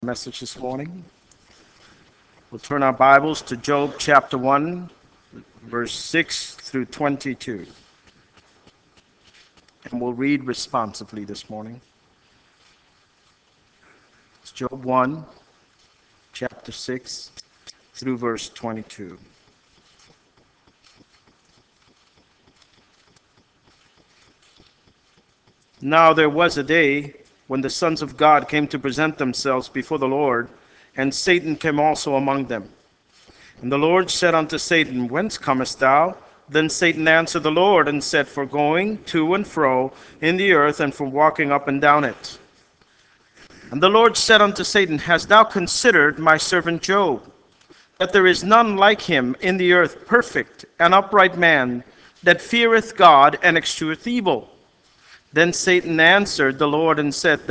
Message this morning. We'll turn our Bibles to Job chapter 1, verse 6 through 22. And we'll read responsively this morning. It's Job 1, chapter 6 through verse 22. Now there was a day when the sons of God came to present themselves before the Lord, and Satan came also among them. And the Lord said unto Satan, Whence comest thou? Then Satan answered the Lord and said, For going to and fro in the earth, and for walking up and down it. And the Lord said unto Satan, Hast thou considered my servant Job, that there is none like him in the earth, perfect and upright man, that feareth God and escheweth evil? Then Satan answered the Lord and said,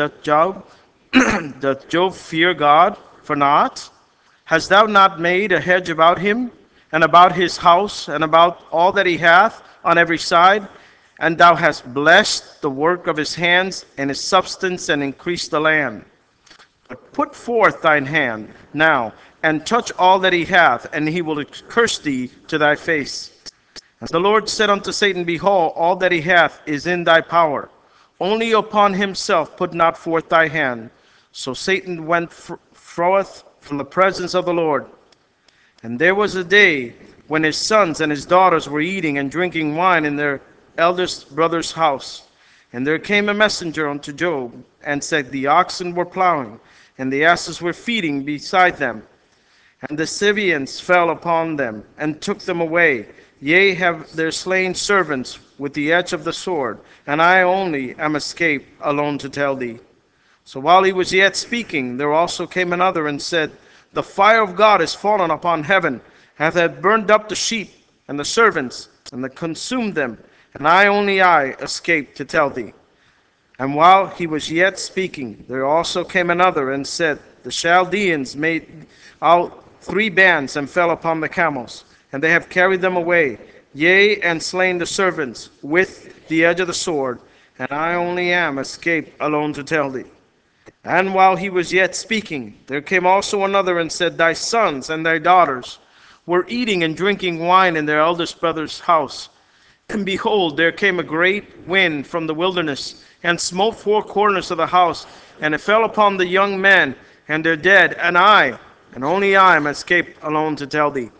Doth Job fear God for naught? Hast thou not made a hedge about him, and about his house, and about all that he hath on every side? And thou hast blessed the work of his hands, and his substance, and increased the land. But put forth thine hand now, and touch all that he hath, and he will curse thee to thy face. And the Lord said unto Satan, Behold, all that he hath is in thy power. Only upon himself put not forth thy hand. So Satan went forth from the presence of the Lord. And there was a day when his sons and his daughters were eating and drinking wine in their eldest brother's house. And there came a messenger unto Job, and said, The oxen were plowing, and the asses were feeding beside them. And the Syrians fell upon them, and took them away. Yea, have their slain servants with the edge of the sword, and I only am escaped alone to tell thee. So while he was yet speaking, there also came another and said, The fire of God is fallen upon heaven, hath burned up the sheep and the servants, and consumed them, and I escaped to tell thee. And while he was yet speaking, there also came another and said, The Chaldeans made out 3 bands and fell upon the camels, and they have carried them away, yea, and slain the servants with the edge of the sword, and I only am escaped alone to tell thee. And while he was yet speaking, there came also another and said, Thy sons and thy daughters were eating and drinking wine in their eldest brother's house. And behold, there came a great wind from the wilderness, and smote 4 corners of the house, and it fell upon the young men, and they're dead, and only I am escaped alone to tell thee.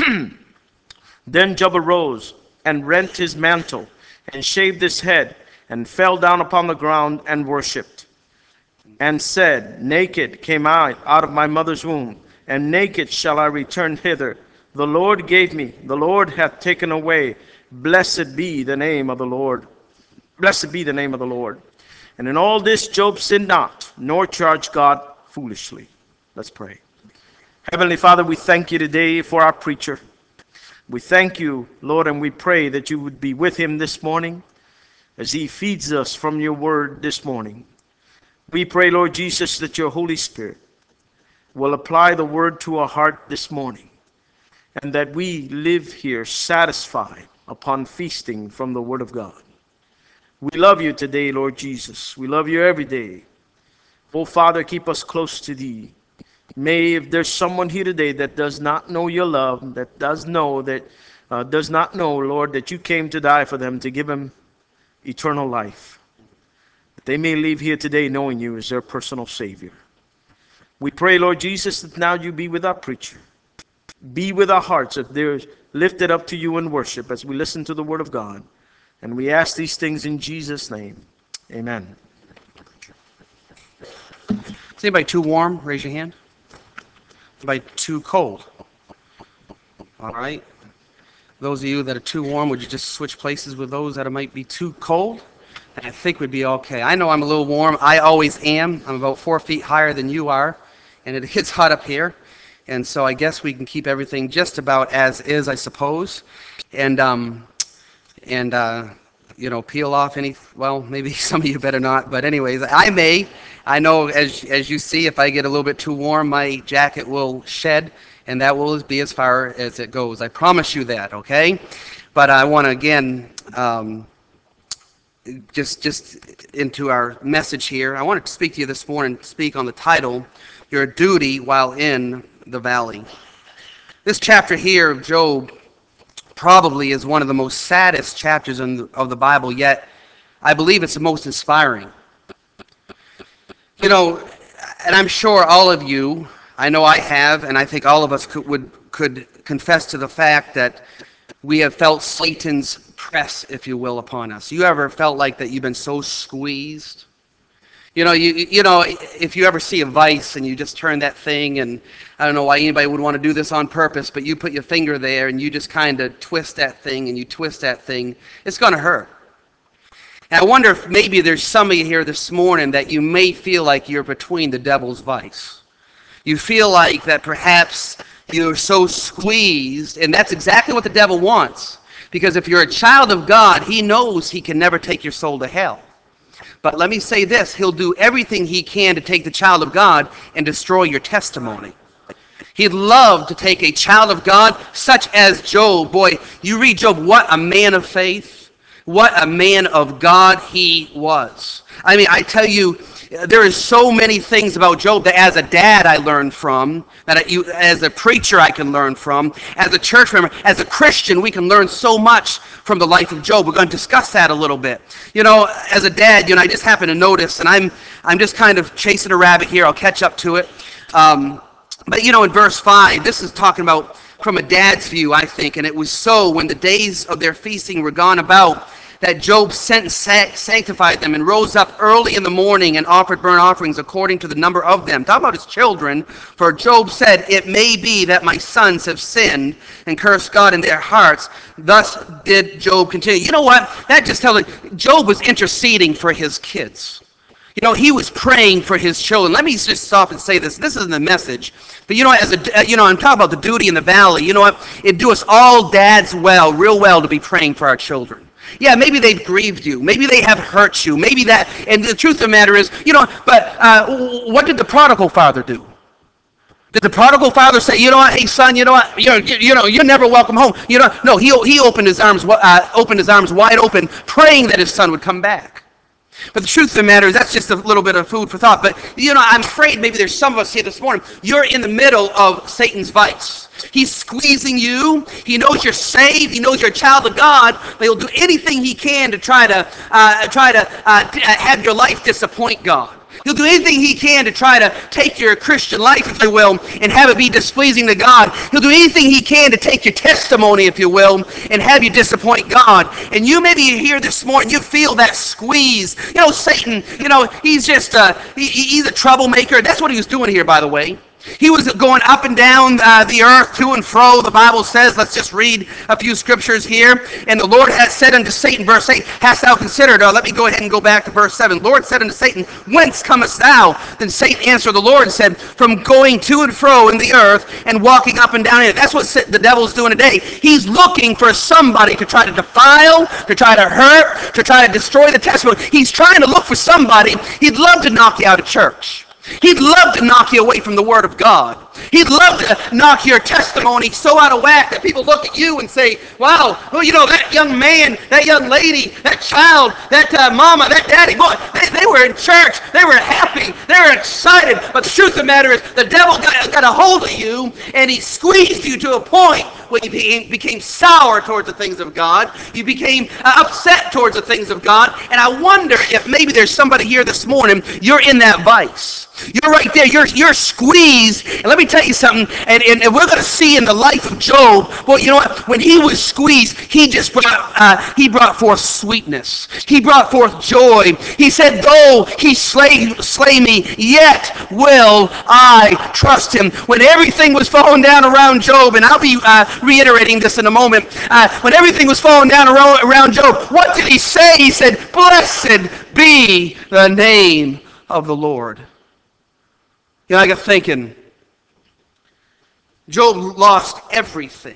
Then Job arose, and rent his mantle, and shaved his head, and fell down upon the ground, and worshipped, and said, Naked came I out of my mother's womb, and naked shall I return hither. The Lord gave me, the Lord hath taken away. Blessed be the name of the Lord. Blessed be the name of the Lord. And in all this Job sinned not, nor charged God foolishly. Let's pray. Heavenly Father, we thank you today for our preacher. We thank you, Lord, and we pray that you would be with him this morning as he feeds us from your word this morning. We pray, Lord Jesus, that your Holy Spirit will apply the word to our heart this morning, and that we live here satisfied upon feasting from the word of God. We love you today, Lord Jesus. We love you every day. Oh, Father, keep us close to thee. May, if there's someone here today that does not know your love, that does not know, Lord, that you came to die for them, to give them eternal life, that they may leave here today knowing you as their personal Savior. We pray, Lord Jesus, that now you be with our preacher. Be with our hearts if they're lifted up to you in worship as we listen to the word of God. And we ask these things in Jesus' name. Amen. Is anybody too warm? Raise your hand. Anybody too cold? All right. Those of you that are too warm, would you just switch places with those that might be too cold? And I think we'd be okay. I know I'm a little warm. I always am. I'm about 4 feet higher than you are, and it gets hot up here. And so I guess we can keep everything just about as is, I suppose. And peel off any, well, maybe some of you better not, but anyways, I know, as you see, if I get a little bit too warm, my jacket will shed, and that will be as far as it goes. I promise you that, okay? But I want to, again, just into our message here, I wanted to speak to you this morning, speak on the title, your duty while in the valley. This chapter here of Job probably is one of the most saddest chapters of the Bible, yet I believe it's the most inspiring. You know, and I'm sure all of you, I know I have, and I think all of us could confess to the fact that we have felt Satan's press, if you will, upon us. You ever felt like that you've been so squeezed? You know, if you ever see a vice and you just turn that thing, and I don't know why anybody would want to do this on purpose, but you put your finger there and you just kind of twist that thing and you twist that thing, it's going to hurt. And I wonder if maybe there's somebody here this morning that you may feel like you're between the devil's vice. You feel like that perhaps you're so squeezed, and that's exactly what the devil wants. Because if you're a child of God, he knows he can never take your soul to hell. But let me say this, he'll do everything he can to take the child of God and destroy your testimony. He'd love to take a child of God such as Job. Boy, you read Job, what a man of faith, what a man of God he was. I mean, I tell you, there is so many things about Job that as a dad I learned from, as a preacher I can learn from, as a church member, as a Christian, we can learn so much from the life of Job. We're going to discuss that a little bit. You know, as a dad, I just happen to notice, and I'm just kind of chasing a rabbit here. I'll catch up to it. But in verse 5, this is talking about from a dad's view, I think, and it was so when the days of their feasting were gone about, that Job sent and sanctified them and rose up early in the morning and offered burnt offerings according to the number of them. Talk about his children. For Job said, it may be that my sons have sinned and cursed God in their hearts. Thus did Job continue. You know what? That just tells you, Job was interceding for his kids. He was praying for his children. Let me just stop and say this. This isn't the message. But I'm talking about the duty in the valley. You know what? It do us all dads real well to be praying for our children. Yeah, maybe they've grieved you. Maybe they have hurt you. Maybe that, and the truth of the matter is, what did the prodigal father do? Did the prodigal father say, hey son, you're never welcome home? No, he opened his arms wide open, praying that his son would come back. But the truth of the matter is that's just a little bit of food for thought. But, I'm afraid maybe there's some of us here this morning. You're in the middle of Satan's vice. He's squeezing you. He knows you're saved. He knows you're a child of God. But he'll do anything he can to try to have your life disappoint God. He'll do anything he can to try to take your Christian life, if you will, and have it be displeasing to God. He'll do anything he can to take your testimony, if you will, and have you disappoint God. And you maybe here this morning, you feel that squeeze. Satan, he's just, he's a troublemaker. That's what he was doing here, by the way. He was going up and down the earth, to and fro, the Bible says. Let's just read a few scriptures here. And the Lord has said unto Satan, verse 8, hast thou considered, let me go ahead and go back to verse 7. The Lord said unto Satan, whence comest thou? Then Satan answered the Lord and said, from going to and fro in the earth and walking up and down in it. That's what the devil's doing today. He's looking for somebody to try to defile, to try to hurt, to try to destroy the testimony. He's trying to look for somebody. He'd love to knock you out of church. He'd love to knock you away from the Word of God. He'd love to knock your testimony so out of whack that people look at you and say, wow, that young man, that young lady, that child, that mama, that daddy, boy, they were in church. They were happy. They were excited. But the truth of the matter is the devil got a hold of you and he squeezed you to a point where you became sour towards the things of God. You became upset towards the things of God. And I wonder if maybe there's somebody here this morning, you're in that vice. You're right there. You're squeezed. And let me tell you something. And we're going to see in the life of Job. Well, you know what? When he was squeezed, he brought forth sweetness. He brought forth joy. He said, though he slay me, yet will I trust him. When everything was falling down around Job, and I'll be reiterating this in a moment. When everything was falling down around Job, what did he say? He said, blessed be the name of the Lord. I got thinking, Job lost everything.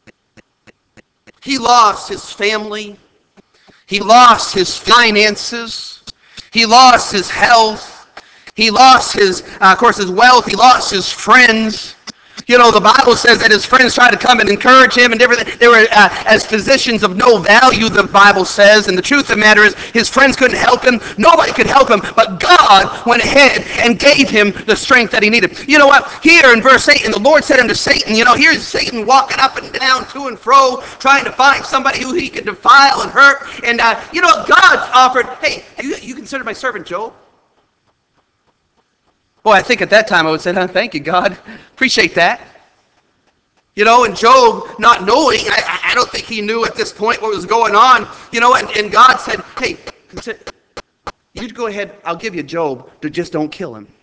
He lost his family. He lost his finances. He lost his health. He lost his wealth. He lost his friends. The Bible says that his friends tried to come and encourage him and everything. They were as physicians of no value, the Bible says. And the truth of the matter is, his friends couldn't help him. Nobody could help him. But God went ahead and gave him the strength that he needed. You know what? Here in verse 8, and the Lord said unto Satan, here's Satan walking up and down, to and fro, trying to find somebody who he could defile and hurt. And God's offered, hey, you consider my servant Job? Boy, I think at that time I would say, thank you, God. Appreciate that. And Job, not knowing, I don't think he knew at this point what was going on, and God said, hey, you go ahead, I'll give you Job, but just don't kill him.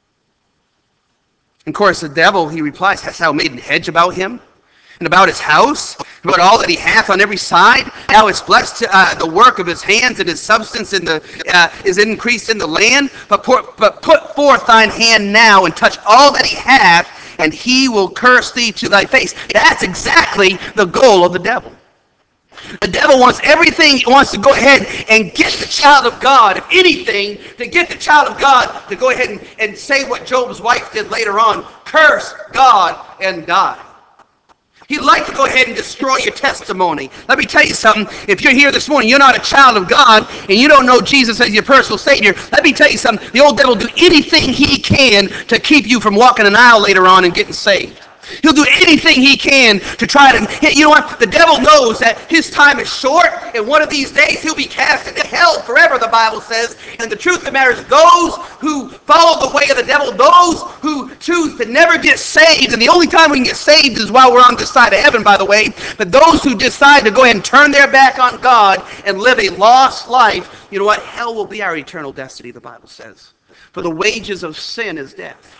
And of course, the devil, he replies, hast thou made an hedge about him? And about his house, about all that he hath on every side? Now it's blessed the work of his hands, and his substance is increased in the land. But put forth thine hand now, and touch all that he hath, and he will curse thee to thy face. That's exactly the goal of the devil. The devil wants everything. He wants to go ahead and get the child of God, if anything, to get the child of God to go ahead and say what Job's wife did later on: curse God and die. He'd like to go ahead and destroy your testimony. Let me tell you something. If you're here this morning, you're not a child of God, and you don't know Jesus as your personal Savior, let me tell you something. The old devil will do anything he can to keep you from walking an aisle later on and getting saved. He'll do anything he can to try to... You know what? The devil knows that his time is short, and one of these days he'll be cast into hell forever, the Bible says. And the truth of the matter is, those who follow the way of the devil, those who choose to never get saved, and the only time we can get saved is while we're on this side of heaven, by the way, but those who decide to go ahead and turn their back on God and live a lost life, you know what? Hell will be our eternal destiny, the Bible says. For the wages of sin is death.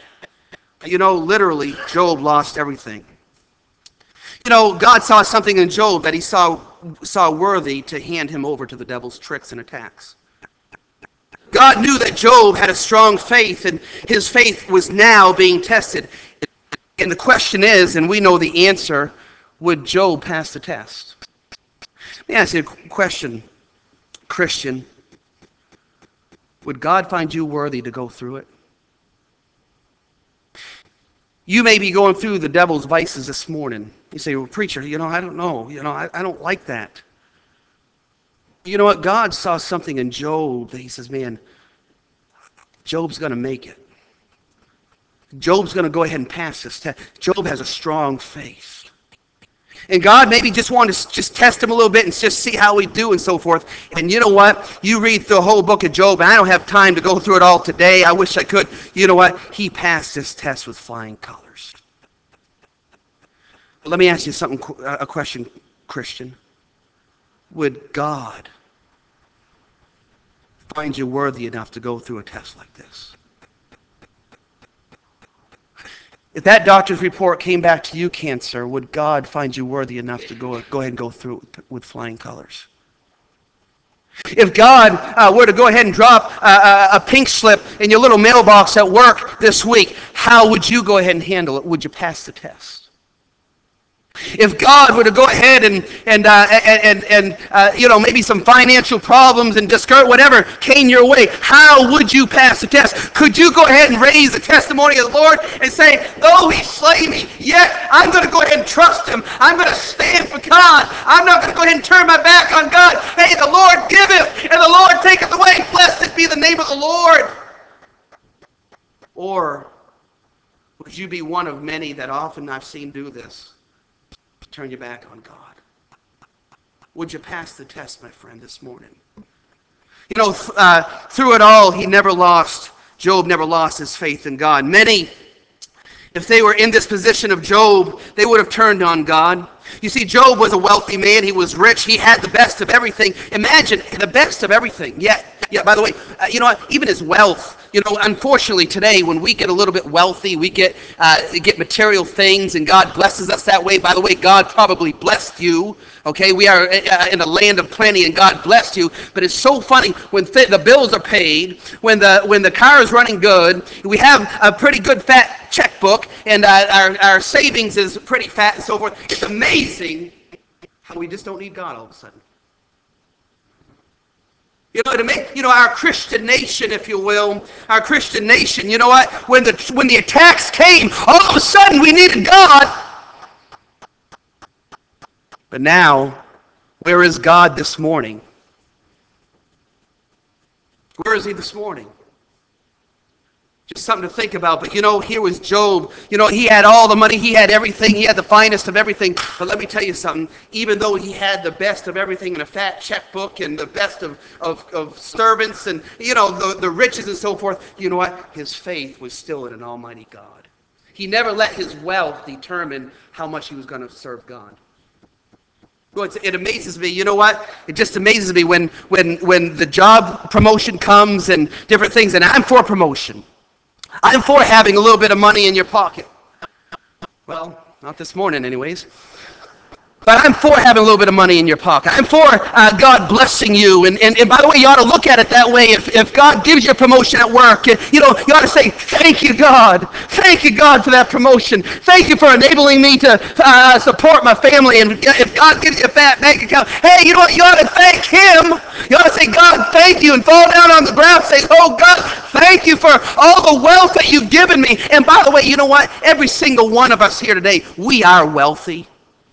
Literally, Job lost everything. God saw something in Job that he saw worthy to hand him over to the devil's tricks and attacks. God knew that Job had a strong faith, and his faith was now being tested. And the question is, and we know the answer, would Job pass the test? Let me ask you a question, Christian. Would God find you worthy to go through it? You may be going through the devil's vices this morning. You say, well, preacher, I don't know. I don't like that. You know what? God saw something in Job that he says, man, Job's going to make it. Job's going to go ahead and pass this test. Job has a strong faith. And God maybe just wanted to just test him a little bit and just see how we do and so forth. And you know what? You read the whole book of Job, and I don't have time to go through it all today. I wish I could. You know what? He passed this test with flying colors. But let me ask you a question, Christian. Would God find you worthy enough to go through a test like this? If that doctor's report came back to you cancer, would God find you worthy enough to go ahead and go through it with flying colors? If God were to go ahead and drop a pink slip in your little mailbox at work this week, how would you go ahead and handle it? Would you pass the test? If God were to go ahead and maybe some financial problems and discourage whatever came your way, how would you pass the test? Could you go ahead and raise the testimony of the Lord and say, though he slay me, yet I'm going to go ahead and trust him. I'm going to stand for God. I'm not going to go ahead and turn my back on God. Hey, the Lord giveth and the Lord taketh away. Blessed be the name of the Lord. Or would you be one of many that often I've seen do this? Turn your back on God. Would you pass the test, my friend, this morning? Through it all, Job never lost his faith in God. Many, if they were in this position of Job, they would have turned on God. You see, Job was a wealthy man. He was rich. He had the best of everything. Imagine the best of everything. Yeah, by the way, even his wealth. Unfortunately today, when we get a little bit wealthy, we get material things, and God blesses us that way. By the way, God probably blessed you. Okay, we are in a land of plenty, and God blessed you. But it's so funny when the bills are paid, when the car is running good, we have a pretty good fat checkbook, and our savings is pretty fat and so forth. It's amazing how we just don't need God all of a sudden. Our Christian nation, if you will, our Christian nation, you know what? When the attacks came, all of a sudden we needed God. But now, where is God this morning? Where is he this morning? Just something to think about. But here was Job. He had all the money. He had everything. He had the finest of everything. But let me tell you something. Even though he had the best of everything in a fat checkbook and the best of servants and, the riches and so forth, you know what? His faith was still in an almighty God. He never let his wealth determine how much he was going to serve God. Well, it amazes me. You know what? It just amazes me when the job promotion comes and different things. And I'm for promotion. I'm for having a little bit of money in your pocket. Well, not this morning anyways. But I'm for having a little bit of money in your pocket. I'm for God blessing you. And by the way, you ought to look at it that way. If God gives you a promotion at work, you ought to say, thank you, God. Thank you, God, for that promotion. Thank you for enabling me to support my family. And if God gives you a fat bank account, hey, you know what? You ought to thank him. You ought to say, God, thank you, and fall down on the ground and say, oh, God, thank you for all the wealth that you've given me. And by the way, you know what? Every single one of us here today, we are wealthy.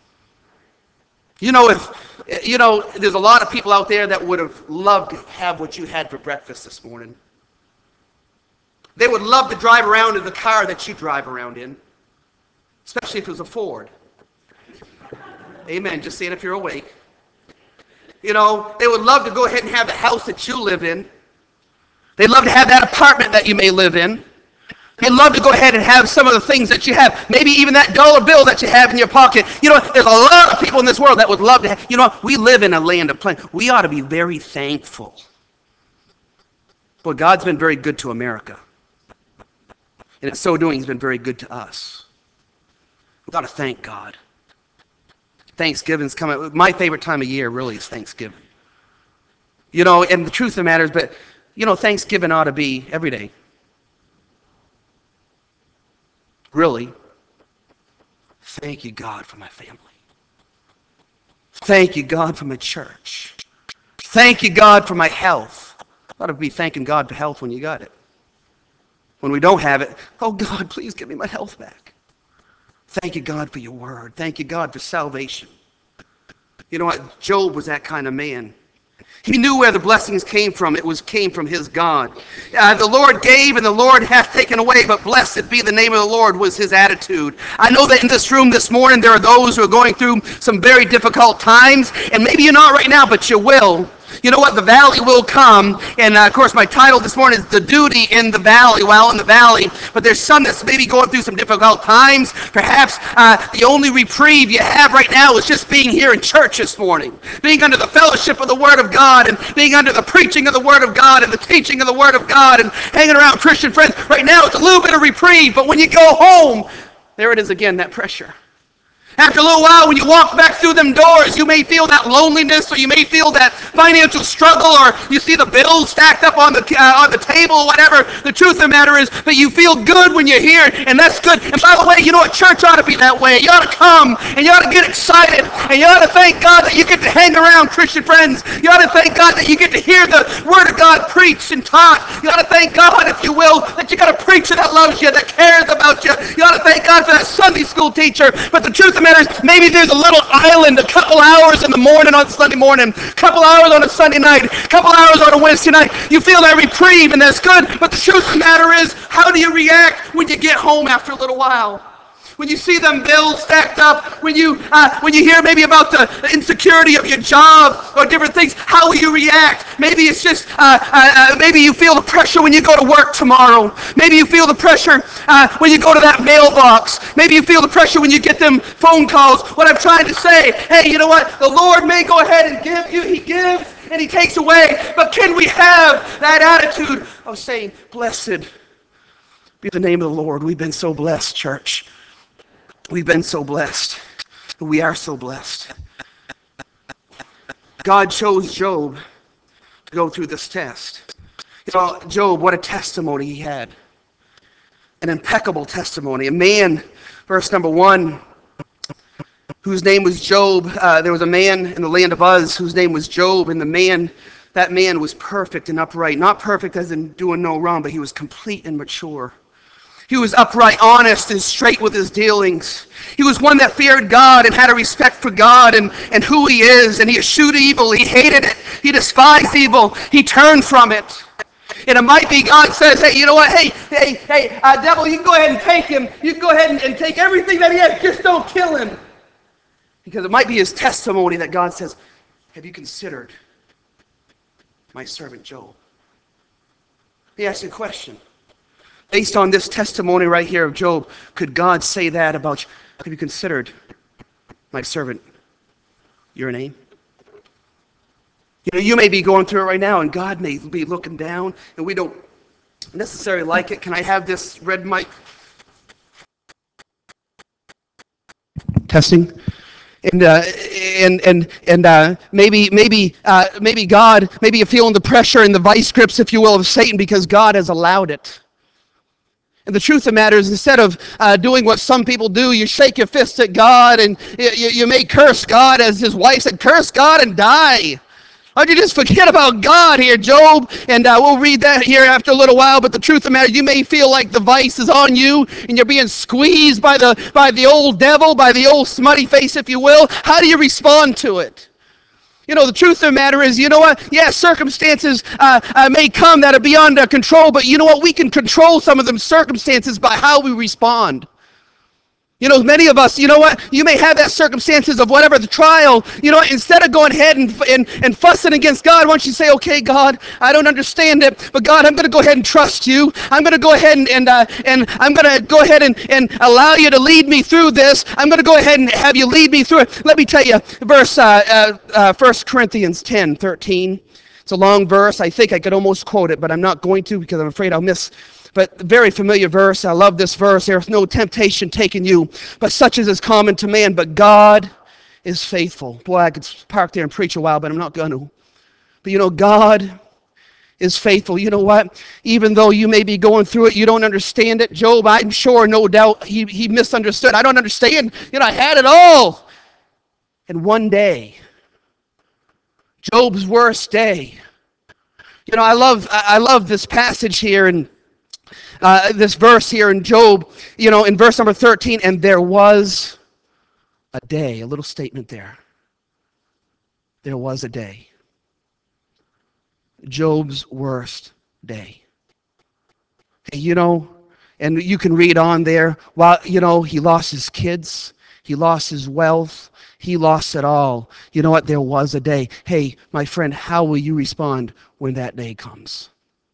There's a lot of people out there that would have loved to have what you had for breakfast this morning. They would love to drive around in the car that you drive around in, especially if it was a Ford. Amen. Just saying if you're awake. They would love to go ahead and have the house that you live in. They'd love to have that apartment that you may live in. They'd love to go ahead and have some of the things that you have. Maybe even that dollar bill that you have in your pocket. There's a lot of people in this world that would love to have. We live in a land of plenty. We ought to be very thankful. Boy, God's been very good to America. And in so doing, he's been very good to us. We've got to thank God. Thanksgiving's coming. My favorite time of year really is Thanksgiving. And the truth of the matter is, but, Thanksgiving ought to be every day. Really, thank you, God, for my family. Thank you, God, for my church. Thank you, God, for my health. I ought to be thanking God for health when you got it. When we don't have it, oh, God, please give me my health back. Thank you, God, for your word. Thank you, God, for salvation. You know what? Job was that kind of man. He knew where the blessings came from. It came from his God. The Lord gave and the Lord hath taken away, but blessed be the name of the Lord was his attitude. I know that in this room this morning there are those who are going through some very difficult times, and maybe you're not right now, but you will. You know what? The valley will come. And, of course, my title this morning is The Duty in the Valley, while in the valley. But there's some that's maybe going through some difficult times. Perhaps the only reprieve you have right now is just being here in church this morning, being under the fellowship of the Word of God and being under the preaching of the Word of God and the teaching of the Word of God and hanging around Christian friends. Right now it's a little bit of reprieve, but when you go home, there it is again, that pressure. After a little while, when you walk back through them doors, you may feel that loneliness, or you may feel that financial struggle, or you see the bills stacked up on the table, or whatever. The truth of the matter is that you feel good when you're here, and that's good. And by the way, you know what? Church ought to be that way. You ought to come, and you ought to get excited, and you ought to thank God that you get to hang around Christian friends. You ought to thank God that you get to hear the Word of God preached and taught. You ought to thank God, if you will, that you got a preacher that loves you, that cares about you. You ought to thank God for that Sunday school teacher. But the truth of the matter is, maybe there's a little island, a couple hours in the morning on Sunday morning, a couple hours on a Sunday night, a couple hours on a Wednesday night. You feel that reprieve, and that's good. But the truth of the matter is, how do you react when you get home after a little while? When you see them bills stacked up, when you hear maybe about the insecurity of your job or different things, how will you react? Maybe it's just, maybe you feel the pressure when you go to work tomorrow. Maybe you feel the pressure when you go to that mailbox. Maybe you feel the pressure when you get them phone calls. What I'm trying to say, hey, you know what? The Lord may go ahead and give you, he gives and he takes away, but can we have that attitude of saying, blessed be the name of the Lord. We've been so blessed, church. We've been so blessed. We are so blessed. God chose Job to go through this test. Job, what a testimony he had. An impeccable testimony. A man, verse number 1, whose name was Job. There was a man in the land of Uz whose name was Job, and the man That man was perfect and upright. Not perfect as in doing no wrong, but he was complete and mature. He was upright, honest, and straight with his dealings. He was one that feared God and had a respect for God and who he is. And he eschewed evil. He hated it. He despised evil. He turned from it. And it might be God says, hey, you know what? Hey, devil, you can go ahead and take him. You can go ahead and take everything that he has. Just don't kill him. Because it might be his testimony that God says, have you considered my servant Job? Let me ask you a question. Based on this testimony right here of Job, could God say that about you? Have you considered my servant your name? You know, you may be going through it right now, and God may be looking down, and we don't necessarily like it. Can I have this red mic? Testing. And maybe God, maybe you're feeling the pressure and the vice grips, if you will, of Satan because God has allowed it. And the truth of the matter is, instead of doing what some people do, you shake your fist at God and you may curse God, as his wife said, curse God and die. Why don't you just forget about God here, Job? And we'll read that here after a little while. But the truth of the matter, you may feel like the vice is on you and you're being squeezed by the old devil, by the old smutty face, if you will. How do you respond to it? You know, the truth of the matter is, you know what? Yeah, circumstances may come that are beyond our control, but you know what? We can control some of them circumstances by how we respond. You know, many of us, you know what? You may have that circumstances of whatever the trial, you know, instead of going ahead and fussing against God, why don't you say, okay, God, I don't understand it, but God, I'm going to go ahead and trust you. I'm going to go ahead and I'm going to go ahead and allow you to lead me through this. I'm going to go ahead and have you lead me through it. Let me tell you, verse 1 Corinthians 10:13. It's a long verse. I think I could almost quote it, but I'm not going to because I'm afraid I'll miss. But very familiar verse. I love this verse. There's no temptation taken you, but such as is common to man. But God is faithful. Boy, I could park there and preach a while, but I'm not going to. But you know, God is faithful. You know what? Even though you may be going through it, you don't understand it. Job, I'm sure, no doubt, he misunderstood. I don't understand. You know, I had it all. And one day, Job's worst day. You know, I love this passage here in this verse here in Job, you know, in verse number 13, and there was a day, a little statement there. There was a day. Job's worst day. You know, and you can read on there, while, you know, he lost his kids, he lost his wealth, he lost it all. You know what? There was a day. Hey, my friend, how will you respond when that day comes?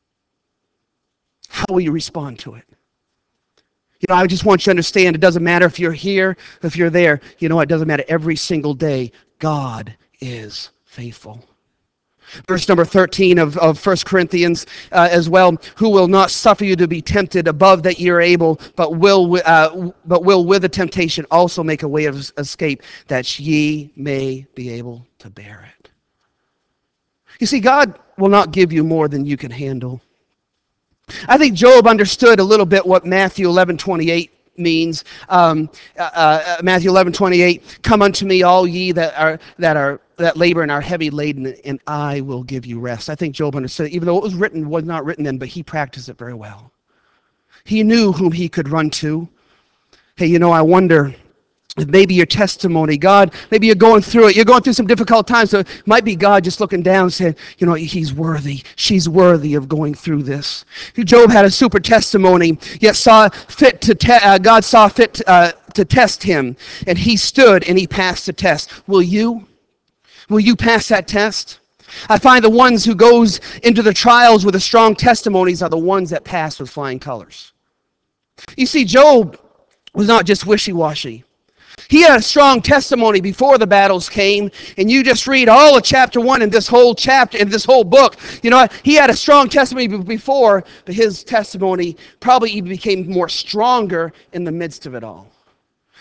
How will you respond to it? You know, I just want you to understand, it doesn't matter if you're here, if you're there. You know, it doesn't matter. Every single day, God is faithful. Verse number 13 of 1 Corinthians as well, who will not suffer you to be tempted above that you're able, but will with the temptation also make a way of escape, that ye may be able to bear it. You see, God will not give you more than you can handle. I think Job understood a little bit what Matthew 11:28 means. Matthew 11:28, come unto me, all ye that labor and are heavy laden, and I will give you rest. I think Job understood it, even though it was not written then, but he practiced it very well. He knew whom he could run to. Hey, you know, I wonder, maybe your testimony, God, maybe you're going through it. You're going through some difficult times. So it might be God just looking down saying, you know, he's worthy. She's worthy of going through this. Job had a super testimony, yet God saw fit to test him. And he stood and he passed the test. Will you? Will you pass that test? I find the ones who goes into the trials with the strong testimonies are the ones that pass with flying colors. You see, Job was not just wishy-washy. He had a strong testimony before the battles came, and you just read all of chapter 1 in this whole chapter, in this whole book. You know, he had a strong testimony before, but his testimony probably even became more stronger in the midst of it all.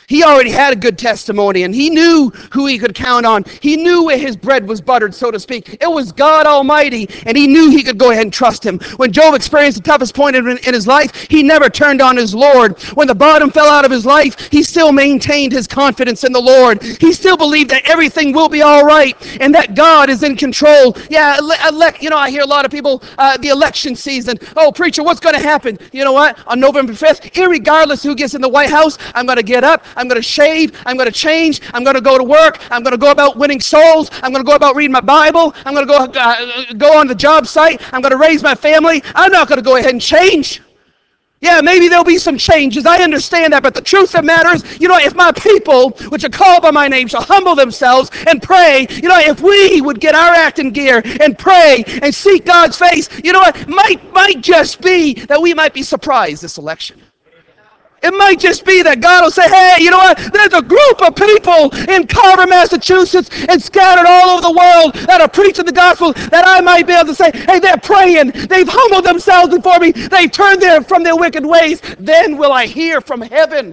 He already had a good testimony, and he knew who he could count on. He knew where his bread was buttered, so to speak. It was God Almighty, and he knew he could go ahead and trust him. When Job experienced the toughest point in his life, he never turned on his Lord. When the bottom fell out of his life, he still maintained his confidence in the Lord. He still believed that everything will be all right, and that God is in control. Yeah, I hear a lot of people, the election season, oh, preacher, what's going to happen? You know what? On November 5th, irregardless who gets in the White House, I'm going to get up, I'm going to shave, I'm going to change, I'm going to go to work, I'm going to go about winning souls, I'm going to go about reading my Bible, I'm going to go on the job site, I'm going to raise my family. I'm not going to go ahead and change. Yeah, maybe there'll be some changes. I understand that, but the truth of the matter is, if my people, which are called by my name, shall humble themselves and pray, if we would get our act in gear and pray and seek God's face, might just be that we might be surprised this election. It might just be that God will say, hey, you know what? There's a group of people in Carver, Massachusetts, and scattered all over the world that are preaching the gospel that I might be able to say, hey, they're praying. They've humbled themselves before me. They've turned from their wicked ways. Then will I hear from heaven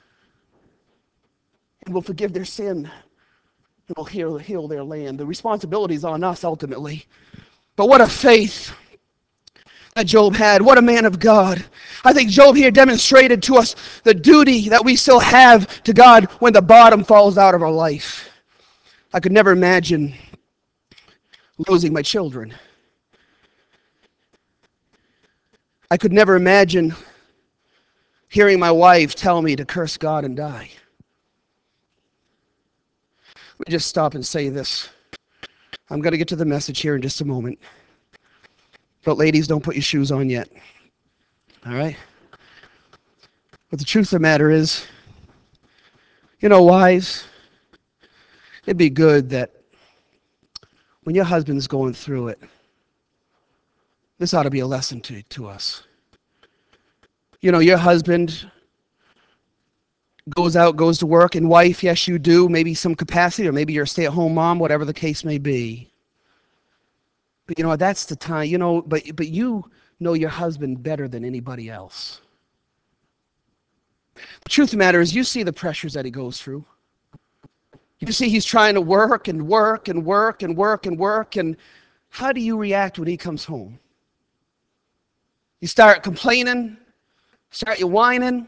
and will forgive their sin and will heal their land. The responsibility is on us ultimately. But what a faith that Job had. What a man of God. I think Job here demonstrated to us the duty that we still have to God when the bottom falls out of our life. I could never imagine losing my children. I could never imagine hearing my wife tell me to curse God and die. Let me just stop and say this. I'm going to get to the message here in just a moment. But ladies, don't put your shoes on yet. All right? But the truth of the matter is, wives, it'd be good that when your husband's going through it, this ought to be a lesson to us. Your husband goes to work, and wife, yes, you do, maybe some capacity, or maybe you're a stay-at-home mom, whatever the case may be. But that's the time, but you know your husband better than anybody else. The truth of the matter is, you see the pressures that he goes through. You see he's trying to work and work and work and work and work, and how do you react when he comes home? You start complaining, start you whining.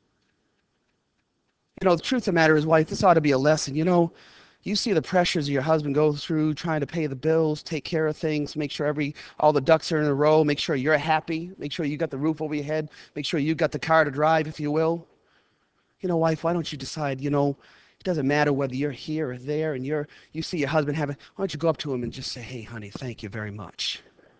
The truth of the matter is, wife, this ought to be a lesson. You see the pressures your husband goes through trying to pay the bills, take care of things, make sure all the ducks are in a row, make sure you're happy, make sure you got the roof over your head, make sure you got the car to drive, if you will. Wife, why don't you decide, it doesn't matter whether you're here or there and you see your husband why don't you go up to him and just say, hey, honey, thank you very much.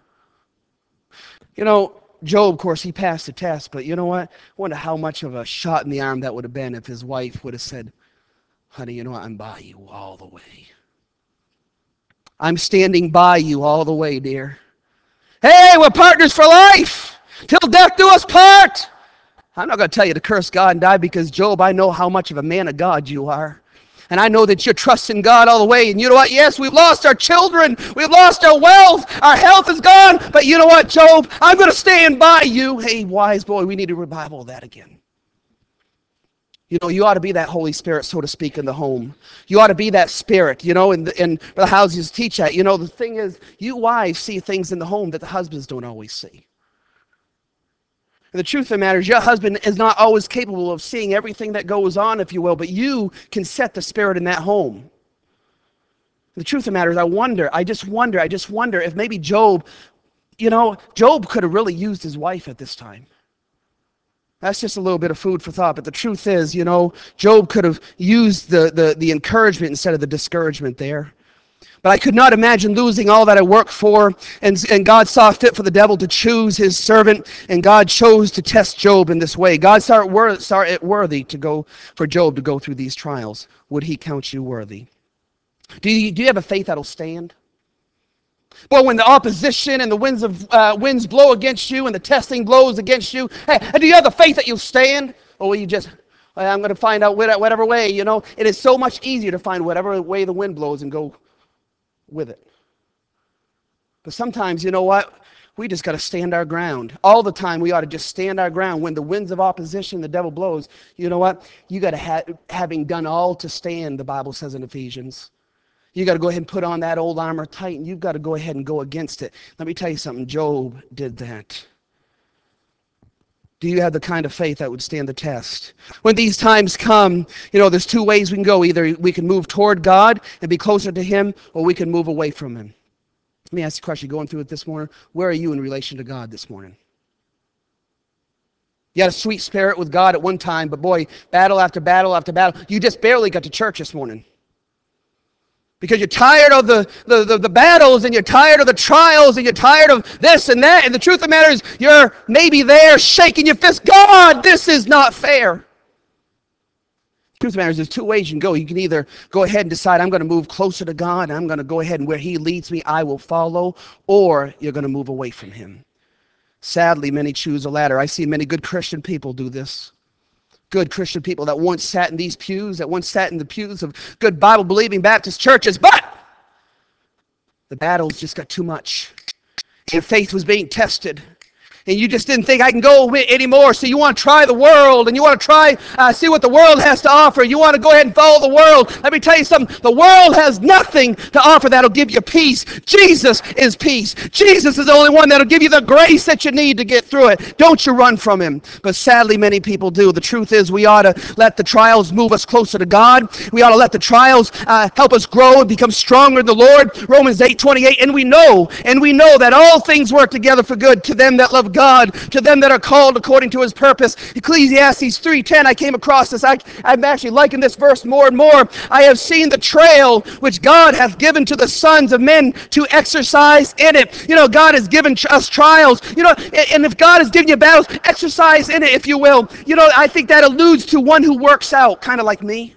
Job, of course, he passed the test, but you know what? I wonder how much of a shot in the arm that would have been if his wife would have said, honey, I'm by you all the way. I'm standing by you all the way, dear. Hey, we're partners for life. Till death do us part. I'm not going to tell you to curse God and die because, Job, I know how much of a man of God you are. And I know that you're trusting God all the way. And you know what? Yes, we've lost our children. We've lost our wealth. Our health is gone. But you know what, Job? I'm going to stand by you. Hey, wise boy, we need to revival that again. You ought to be that Holy Spirit, so to speak, in the home. You ought to be that spirit, and the houses teach that. The thing is, you wives see things in the home that the husbands don't always see. And the truth of the matter is, your husband is not always capable of seeing everything that goes on, if you will, but you can set the spirit in that home. The truth of the matter is, I just wonder if maybe Job could have really used his wife at this time. That's just a little bit of food for thought. But the truth is, Job could have used the encouragement instead of the discouragement there. But I could not imagine losing all that I worked for, and God saw fit for the devil to choose his servant, and God chose to test Job in this way. God saw it worthy for Job to go through these trials. Would he count you worthy? Do you have a faith that'll stand? Boy, when the opposition and the winds blow against you and the testing blows against you, hey, do you have the faith that you'll stand? Or will you just, I'm going to find out whatever way, It is so much easier to find whatever way the wind blows and go with it. But sometimes, you know what? We just got to stand our ground. All the time we ought to just stand our ground. When the winds of opposition, the devil blows, you know what? You got to having done all to stand, the Bible says in Ephesians. You got to go ahead and put on that old armor tight, and you've got to go ahead and go against it. Let me tell you something. Job did that. Do you have the kind of faith that would stand the test? When these times come, there's two ways we can go. Either we can move toward God and be closer to Him, or we can move away from Him. Let me ask you a question. Going through it this morning, where are you in relation to God this morning? You had a sweet spirit with God at one time, but boy, battle after battle after battle. You just barely got to church this morning. Because you're tired of the battles, and you're tired of the trials, and you're tired of this and that. And the truth of the matter is, you're maybe there shaking your fist. God, this is not fair. The truth of the matter is, there's two ways you can go. You can either go ahead and decide, I'm going to move closer to God, and I'm going to go ahead and where He leads me, I will follow. Or you're going to move away from Him. Sadly, many choose the latter. I see many good Christian people do this. Good Christian people that once sat in these pews, that once sat in the pews of good Bible-believing Baptist churches, but the battles just got too much. Your faith was being tested. And you just didn't think I can go anymore, so you want to try the world, and you want to try, see what the world has to offer. You want to go ahead and follow the world. Let me tell you something. The world has nothing to offer that'll give you peace. Jesus is peace. Jesus is the only one that'll give you the grace that you need to get through it. Don't you run from Him. But sadly, many people do. The truth is, we ought to let the trials move us closer to God. We ought to let the trials help us grow and become stronger in the Lord. Romans 8:28, and we know that all things work together for good to them that love God, to them that are called according to His purpose. Ecclesiastes 3:10, I came across this. I'm actually liking this verse more and more. I have seen the trail which God hath given to the sons of men to exercise in it. God has given us trials. And if God has given you battles, exercise in it, if you will. I think that alludes to one who works out, kind of like me.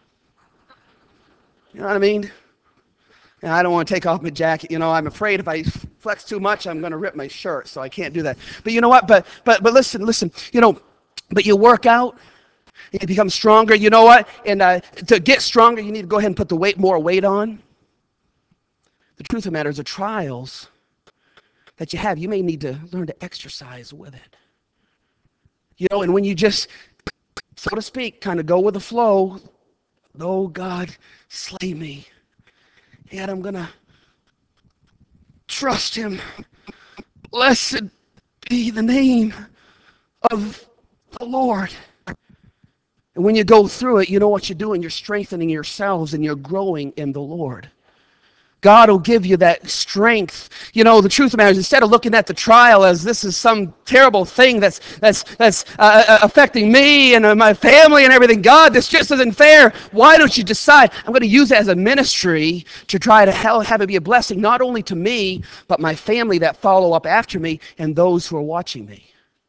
You know what I mean? And I don't want to take off my jacket. I'm afraid if I flex too much, I'm going to rip my shirt, so I can't do that. But you know what? But listen. But you work out, you become stronger. You know what? And to get stronger, you need to go ahead and put more weight on. The truth of the matter is, the trials that you have, you may need to learn to exercise with it. And when you just, so to speak, kind of go with the flow, oh God, slay me. Yet I'm going to trust Him. Blessed be the name of the Lord. And when you go through it, you know what you're doing. You're strengthening yourselves and you're growing in the Lord. God will give you that strength. The truth of the matter is, instead of looking at the trial as this is some terrible thing that's affecting me and my family and everything, God, this just isn't fair. Why don't you decide, I'm going to use it as a ministry to try to have it be a blessing, not only to me, but my family that follow up after me and those who are watching me.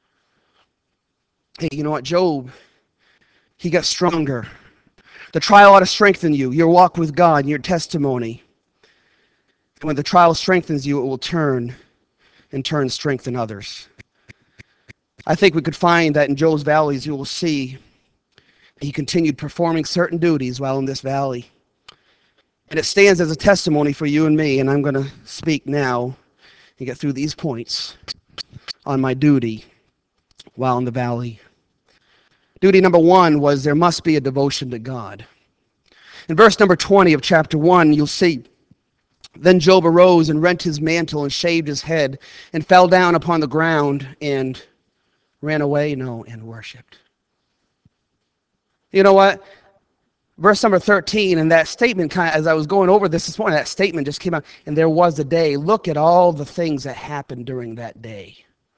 Hey, you know what? Job, he got stronger. The trial ought to strengthen you, your walk with God, and your testimony. And when the trial strengthens you, it will turn strengthen others. I think we could find that in Job's valleys, you will see he continued performing certain duties while in this valley. And it stands as a testimony for you and me, and I'm going to speak now and get through these points on my duty while in the valley. Duty number 1 was there must be a devotion to God. In verse number 20 of chapter 1, you'll see, then Job arose and rent his mantle and shaved his head and fell down upon the ground and ran away, and worshipped. You know what? Verse number 13, and that statement as I was going over this morning, that statement just came out, and there was a day. Look at all the things that happened during that day.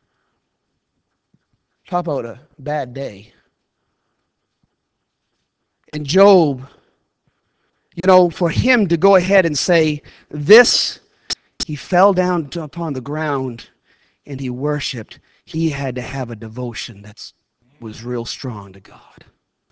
Talk about a bad day. And Job, for him to go ahead and say this, he fell down upon the ground and he worshiped. He had to have a devotion that was real strong to God.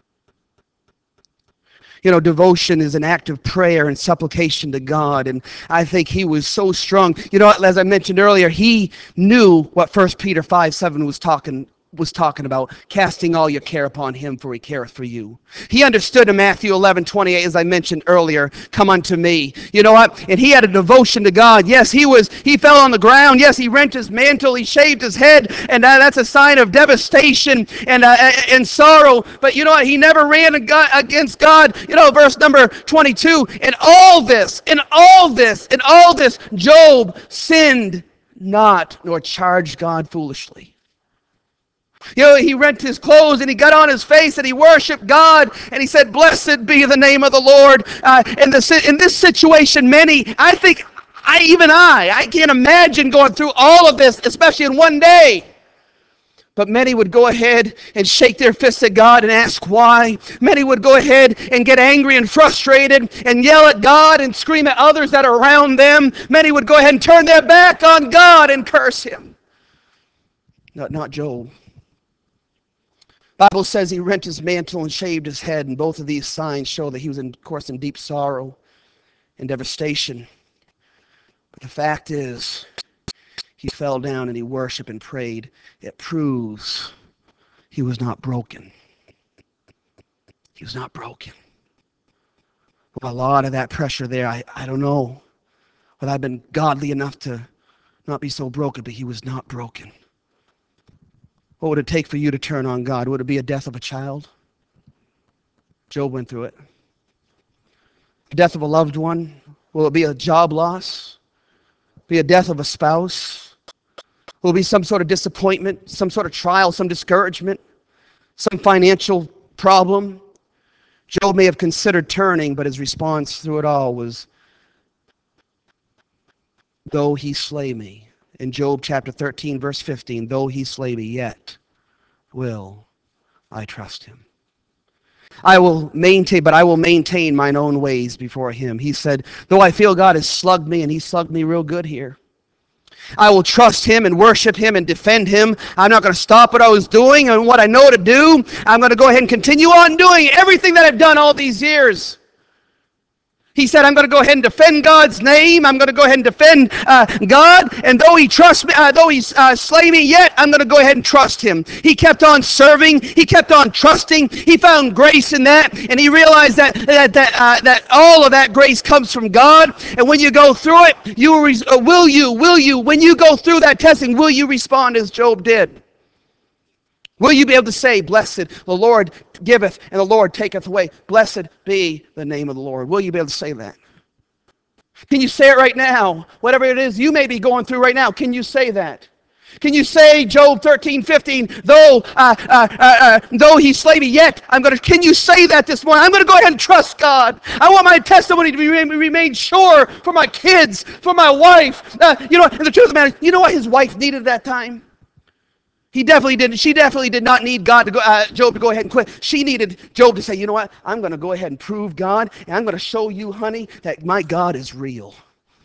Devotion is an act of prayer and supplication to God. And I think he was so strong. As I mentioned earlier, he knew what 1 Peter 5:7 was talking was talking about, casting all your care upon him, for he careth for you. He understood in Matthew 11:28, as I mentioned earlier, come unto me. You know what? And he had a devotion to God. Yes, he fell on the ground. Yes, he rent his mantle, he shaved his head, and that's a sign of devastation and sorrow. But you know what? He never ran against God. You know, verse number 22, in all this, Job sinned not, nor charged God foolishly. You know, he rent his clothes and he got on his face and he worshiped God and he said, blessed be the name of the Lord. In this situation, I can't imagine going through all of this, especially in one day. But many would go ahead and shake their fists at God and ask why. Many would go ahead and get angry and frustrated and yell at God and scream at others that are around them. Many would go ahead and turn their back on God and curse him. Not Job. The Bible says he rent his mantle and shaved his head, and both of these signs show that he was, of course, in deep sorrow and devastation. But the fact is, he fell down and he worshiped and prayed. It proves he was not broken. He was not broken. Well, a lot of that pressure there, I don't know whether I've been godly enough to not be so broken, but he was not broken. What would it take for you to turn on God? Would it be a death of a child? Job went through it. The death of a loved one? Will it be a job loss? Be a death of a spouse? Will it be some sort of disappointment, some sort of trial, some discouragement, some financial problem? Job may have considered turning, but his response through it all was, though he slay me. In Job chapter 13, verse 15, though he slay me, yet will I trust him. I will maintain mine own ways before him. He said, though I feel God has slugged me, and he slugged me real good here, I will trust him and worship him and defend him. I'm not going to stop what I was doing and what I know to do. I'm going to go ahead and continue on doing everything that I've done all these years. He said, I'm going to go ahead and defend God's name. I'm going to go ahead and defend God. And though he slay me, yet I'm going to go ahead and trust him. He kept on serving. He kept on trusting. He found grace in that. And he realized that all of that grace comes from God. And when you go through it, when you go through that testing, will you respond as Job did? Will you be able to say, blessed, the Lord giveth and the Lord taketh away. Blessed be the name of the Lord. Will you be able to say that? Can you say it right now? Whatever it is you may be going through right now, can you say that? Can you say Job 13:15, though he slay me, yet can you say that this morning? I'm going to go ahead and trust God. I want my testimony to remain sure for my kids, for my wife. And the truth of the matter, you know what his wife needed at that time? She definitely did not need Job to go ahead and quit. She needed Job to say, you know what? I'm going to go ahead and prove God, and I'm going to show you, honey, that my God is real.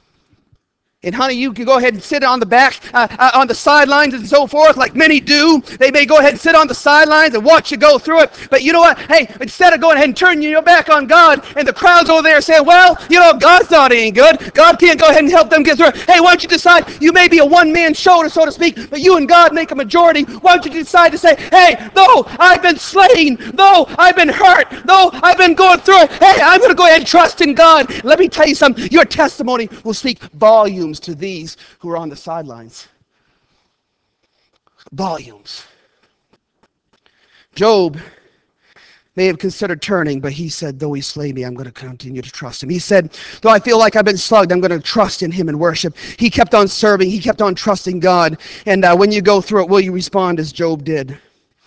And honey, you can go ahead and sit on the back, on the sidelines and so forth, like many do. They may go ahead and sit on the sidelines and watch you go through it. But you know what? Hey, instead of going ahead and turning your back on God, and the crowd's over there saying, well, God's not any good. God can't go ahead and help them get through it. Hey, why don't you decide, you may be a one-man show, so to speak, but you and God make a majority. Why don't you decide to say, hey, though I've been slain, though I've been hurt, though I've been going through it, hey, I'm going to go ahead and trust in God. Let me tell you something. Your testimony will speak volumes to these who are on the sidelines. Volumes. Job may have considered turning, but he said, though he slay me, I'm going to continue to trust him. He said, though I feel like I've been slugged, I'm going to trust in him and worship. He kept on serving. He kept on trusting God. And when you go through it, will you respond as Job did?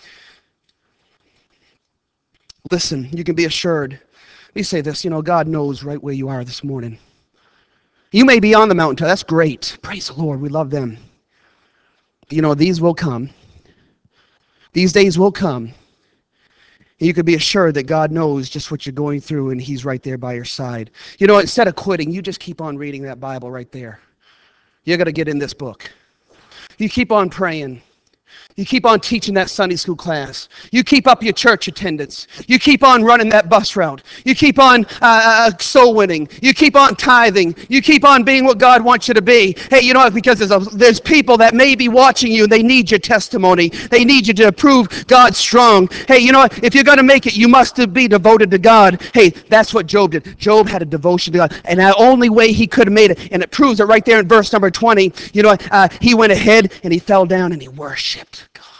Listen, you can be assured. Let me say this, God knows right where you are this morning. You may be on the mountaintop. That's great. Praise the Lord. We love them. These will come. These days will come. And you can be assured that God knows just what you're going through, and he's right there by your side. Instead of quitting, you just keep on reading that Bible right there. You're going to get in this book. You keep on praying. You keep on teaching that Sunday school class. You keep up your church attendance. You keep on running that bus route. You keep on soul winning. You keep on tithing. You keep on being what God wants you to be. Hey, you know what? Because there's people that may be watching you and they need your testimony. They need you to prove God strong. Hey, you know what? If you're going to make it, you must be devoted to God. Hey, that's what Job did. Job had a devotion to God. And the only way he could have made it, and it proves it right there in verse number 20, you know, he went ahead and he fell down and he worshiped.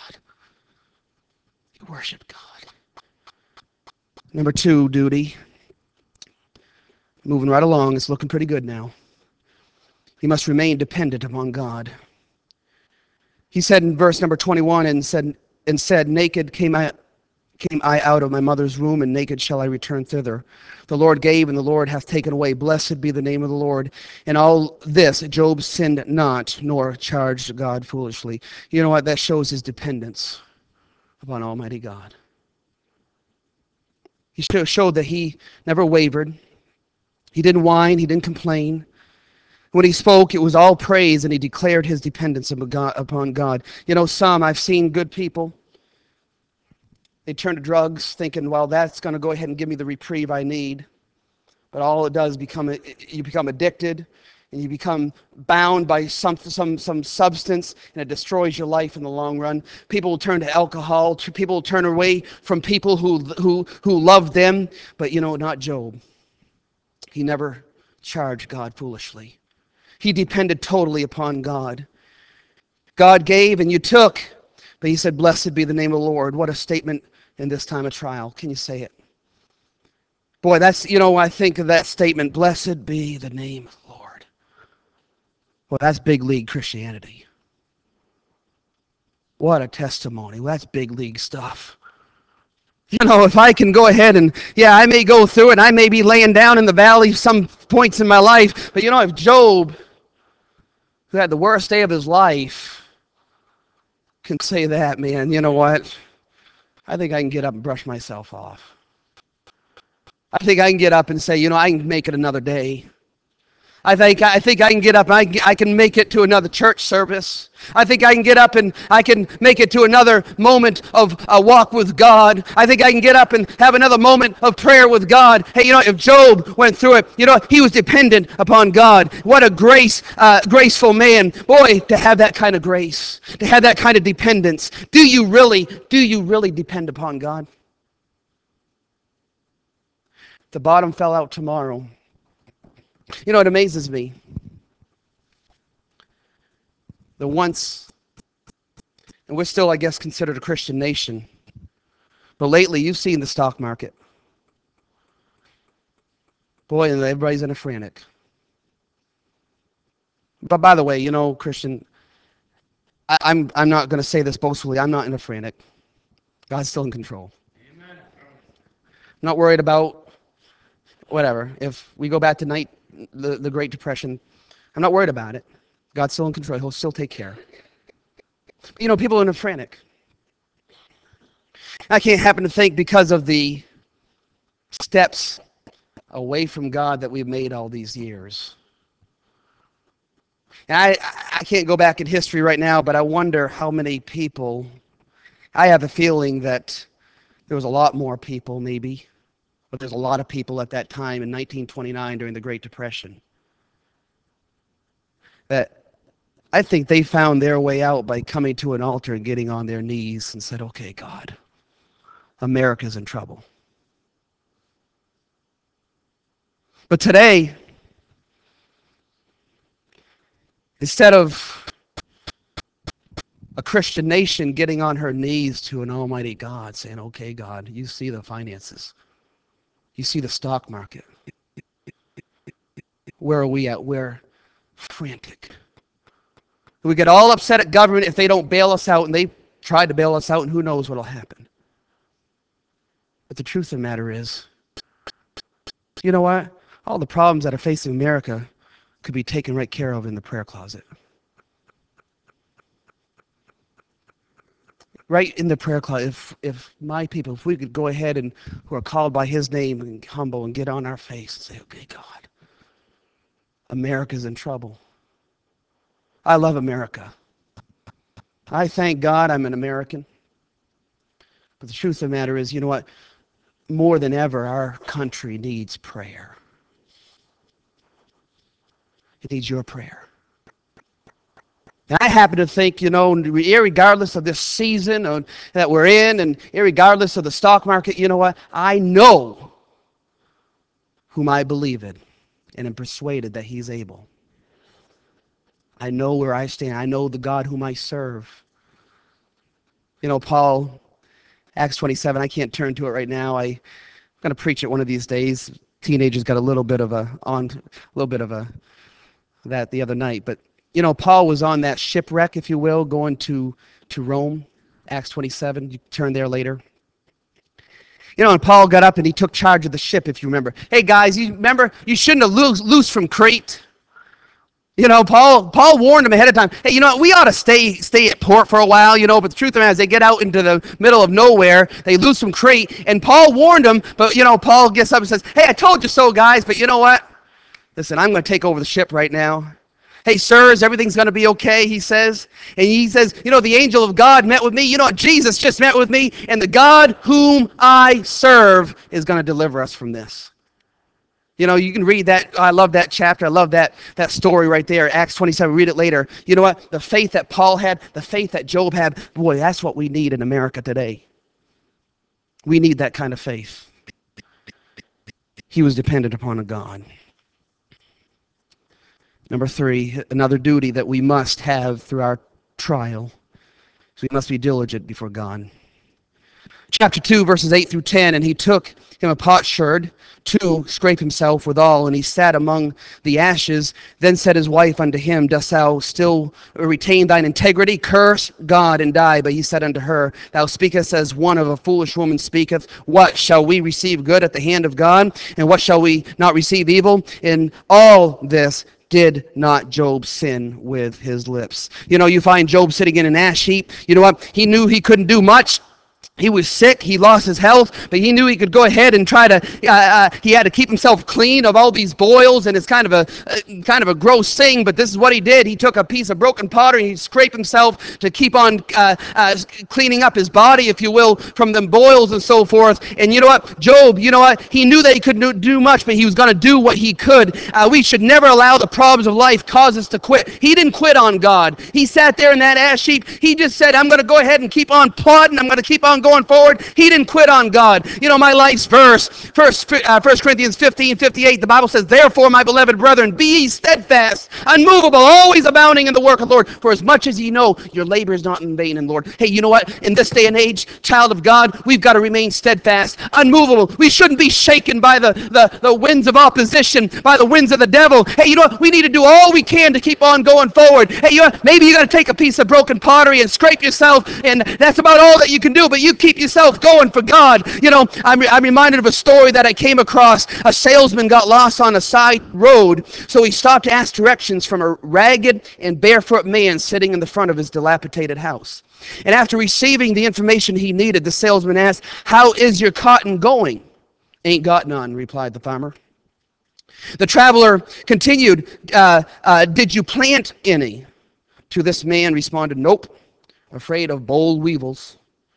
Worship God. Number 2, duty. Moving right along. It's looking pretty good now. He must remain dependent upon God. He said in verse number 21, and said, naked came I out of my mother's womb, and naked shall I return thither. The Lord gave, and the Lord hath taken away. Blessed be the name of the Lord. In all this, Job sinned not, nor charged God foolishly. You know what? That shows his dependence upon Almighty God. He showed that he never wavered. He didn't whine. He didn't complain. When he spoke, it was all praise, and he declared his dependence upon God. You know, I've seen good people. They turn to drugs thinking, well, that's going to go ahead and give me the reprieve I need. But all it does, you become addicted, and you become bound by some substance, and it destroys your life in the long run. People will turn to alcohol. People will turn away from people who love them. But, you know, not Job. He never charged God foolishly. He depended totally upon God. God gave and you took, but he said, blessed be the name of the Lord. What a statement in this time of trial. Can you say it? Boy, that's, you know, I think of that statement, blessed be the name of the Lord. Well, that's big league Christianity. What a testimony. Well, that's big league stuff. You know, if I can go ahead and, yeah, I may go through it, I may be laying down in the valley some points in my life, but you know, if Job, who had the worst day of his life, can say that, man, you know what? I think I can get up and brush myself off. I think I can get up and say, you know, I can make it another day. I think I can get up and I can make it to another church service. I think I can get up and I can make it to another moment of a walk with God. I think I can get up and have another moment of prayer with God. Hey, you know, if Job went through it, you know, he was dependent upon God. What a graceful man. Boy, to have that kind of grace, to have that kind of dependence. Do you really depend upon God? If the bottom fell out tomorrow. You know, it amazes me. The once, and we're still, I guess, considered a Christian nation. But lately, you've seen the stock market. Boy, and everybody's in a frantic. But by the way, you know, Christian, I'm not going to say this boastfully. I'm not in a frantic. God's still in control. Amen. I'm not worried about whatever. If we go back to the Great Depression, I'm not worried about it. God's still in control. He'll still take care. You know, people are in a frantic. I can't happen to think because of the steps away from God that we've made all these years. And I can't go back in history right now, but I wonder how many people, I have a feeling that there was a lot more people maybe, but there's a lot of people at that time in 1929 during the Great Depression that I think they found their way out by coming to an altar and getting on their knees and said, okay, God, America's in trouble. But today, instead of a Christian nation getting on her knees to an almighty God saying, okay, God, you see the finances. You see the stock market. Where are we at? We're frantic. We get all upset at government if they don't bail us out, and they tried to bail us out, and who knows what will happen. But the truth of the matter is, you know what? All the problems that are facing America could be taken right care of in the prayer closet. Right in the prayer closet. If my people, if we could go ahead and who are called by his name and humble and get on our face and say, okay, God, America's in trouble. I love America. I thank God I'm an American. But the truth of the matter is, you know what? More than ever, our country needs prayer. It needs your prayer. And I happen to think, regardless of this season that we're in, and regardless of the stock market, you know what? I know whom I believe in, and am persuaded that he's able. I know where I stand. I know the God whom I serve. Paul, Acts 27, I can't turn to it right now. I'm going to preach it one of these days. Teenagers got a little bit of that the other night. But, Paul was on that shipwreck, if you will, going to Rome. Acts 27, you turn there later. And Paul got up and he took charge of the ship, if you remember. Hey, guys, you remember you shouldn't have loosed from Crete? Paul warned them ahead of time. Hey, we ought to stay at port for a while, but the truth of it is, they get out into the middle of nowhere, they lose from Crete, and Paul warned them, but, Paul gets up and says, hey, I told you so, guys, but you know what? Listen, I'm going to take over the ship right now. Hey, sirs, everything's going to be okay, he says. And he says, the angel of God met with me. Jesus just met with me, and the God whom I serve is going to deliver us from this. You can read that. I love that chapter. I love that story right there, Acts 27. Read it later. You know what? The faith that Paul had, the faith that Job had, boy, that's what we need in America today. We need that kind of faith. He was dependent upon a God. Number 3, another duty that we must have through our trial is we must be diligent before God. Chapter 2, verses 8 through 10, and he took him a potsherd to scrape himself withal, and he sat among the ashes. Then said his wife unto him, Dost thou still retain thine integrity? Curse God and die. But he said unto her, Thou speakest as one of a foolish woman speaketh. What, shall we receive good at the hand of God? And what shall we not receive evil? In all this did not Job sin with his lips? You find Job sitting in an ash heap. You know what? He knew he couldn't do much. He was sick. He lost his health, but he knew he could go ahead and try to. He had to keep himself clean of all these boils, and it's kind of a gross thing. But this is what he did. He took a piece of broken pottery and he scraped himself to keep on cleaning up his body, if you will, from them boils and so forth. And you know what, Job? You know what? He knew that he couldn't do much, but he was going to do what he could. We should never allow the problems of life cause us to quit. He didn't quit on God. He sat there in that ash heap. He just said, "I'm going to go ahead and keep on plodding. I'm going to keep on going forward." He didn't quit on God. My life's verse, 1 Corinthians 15:58, the Bible says, "Therefore, my beloved brethren, be ye steadfast, unmovable, always abounding in the work of the Lord, for as much as ye know your labor is not in vain in the Lord." Hey, you know what? In this day and age, child of God, we've got to remain steadfast, unmovable. We shouldn't be shaken by the winds of opposition, by the winds of the devil. Hey, you know what? We need to do all we can to keep on going forward. Hey, maybe you got to take a piece of broken pottery and scrape yourself, and that's about all that you can do, but you keep yourself going for God. I'm reminded of a story that I came across. A salesman got lost on a side road, so he stopped to ask directions from a ragged and barefoot man sitting in the front of his dilapidated house. And after receiving the information he needed, the salesman asked, "How is your cotton going?" "Ain't got none," replied the farmer. The traveler continued, "Did you plant any?" To this man responded, "Nope, afraid of boll weevils."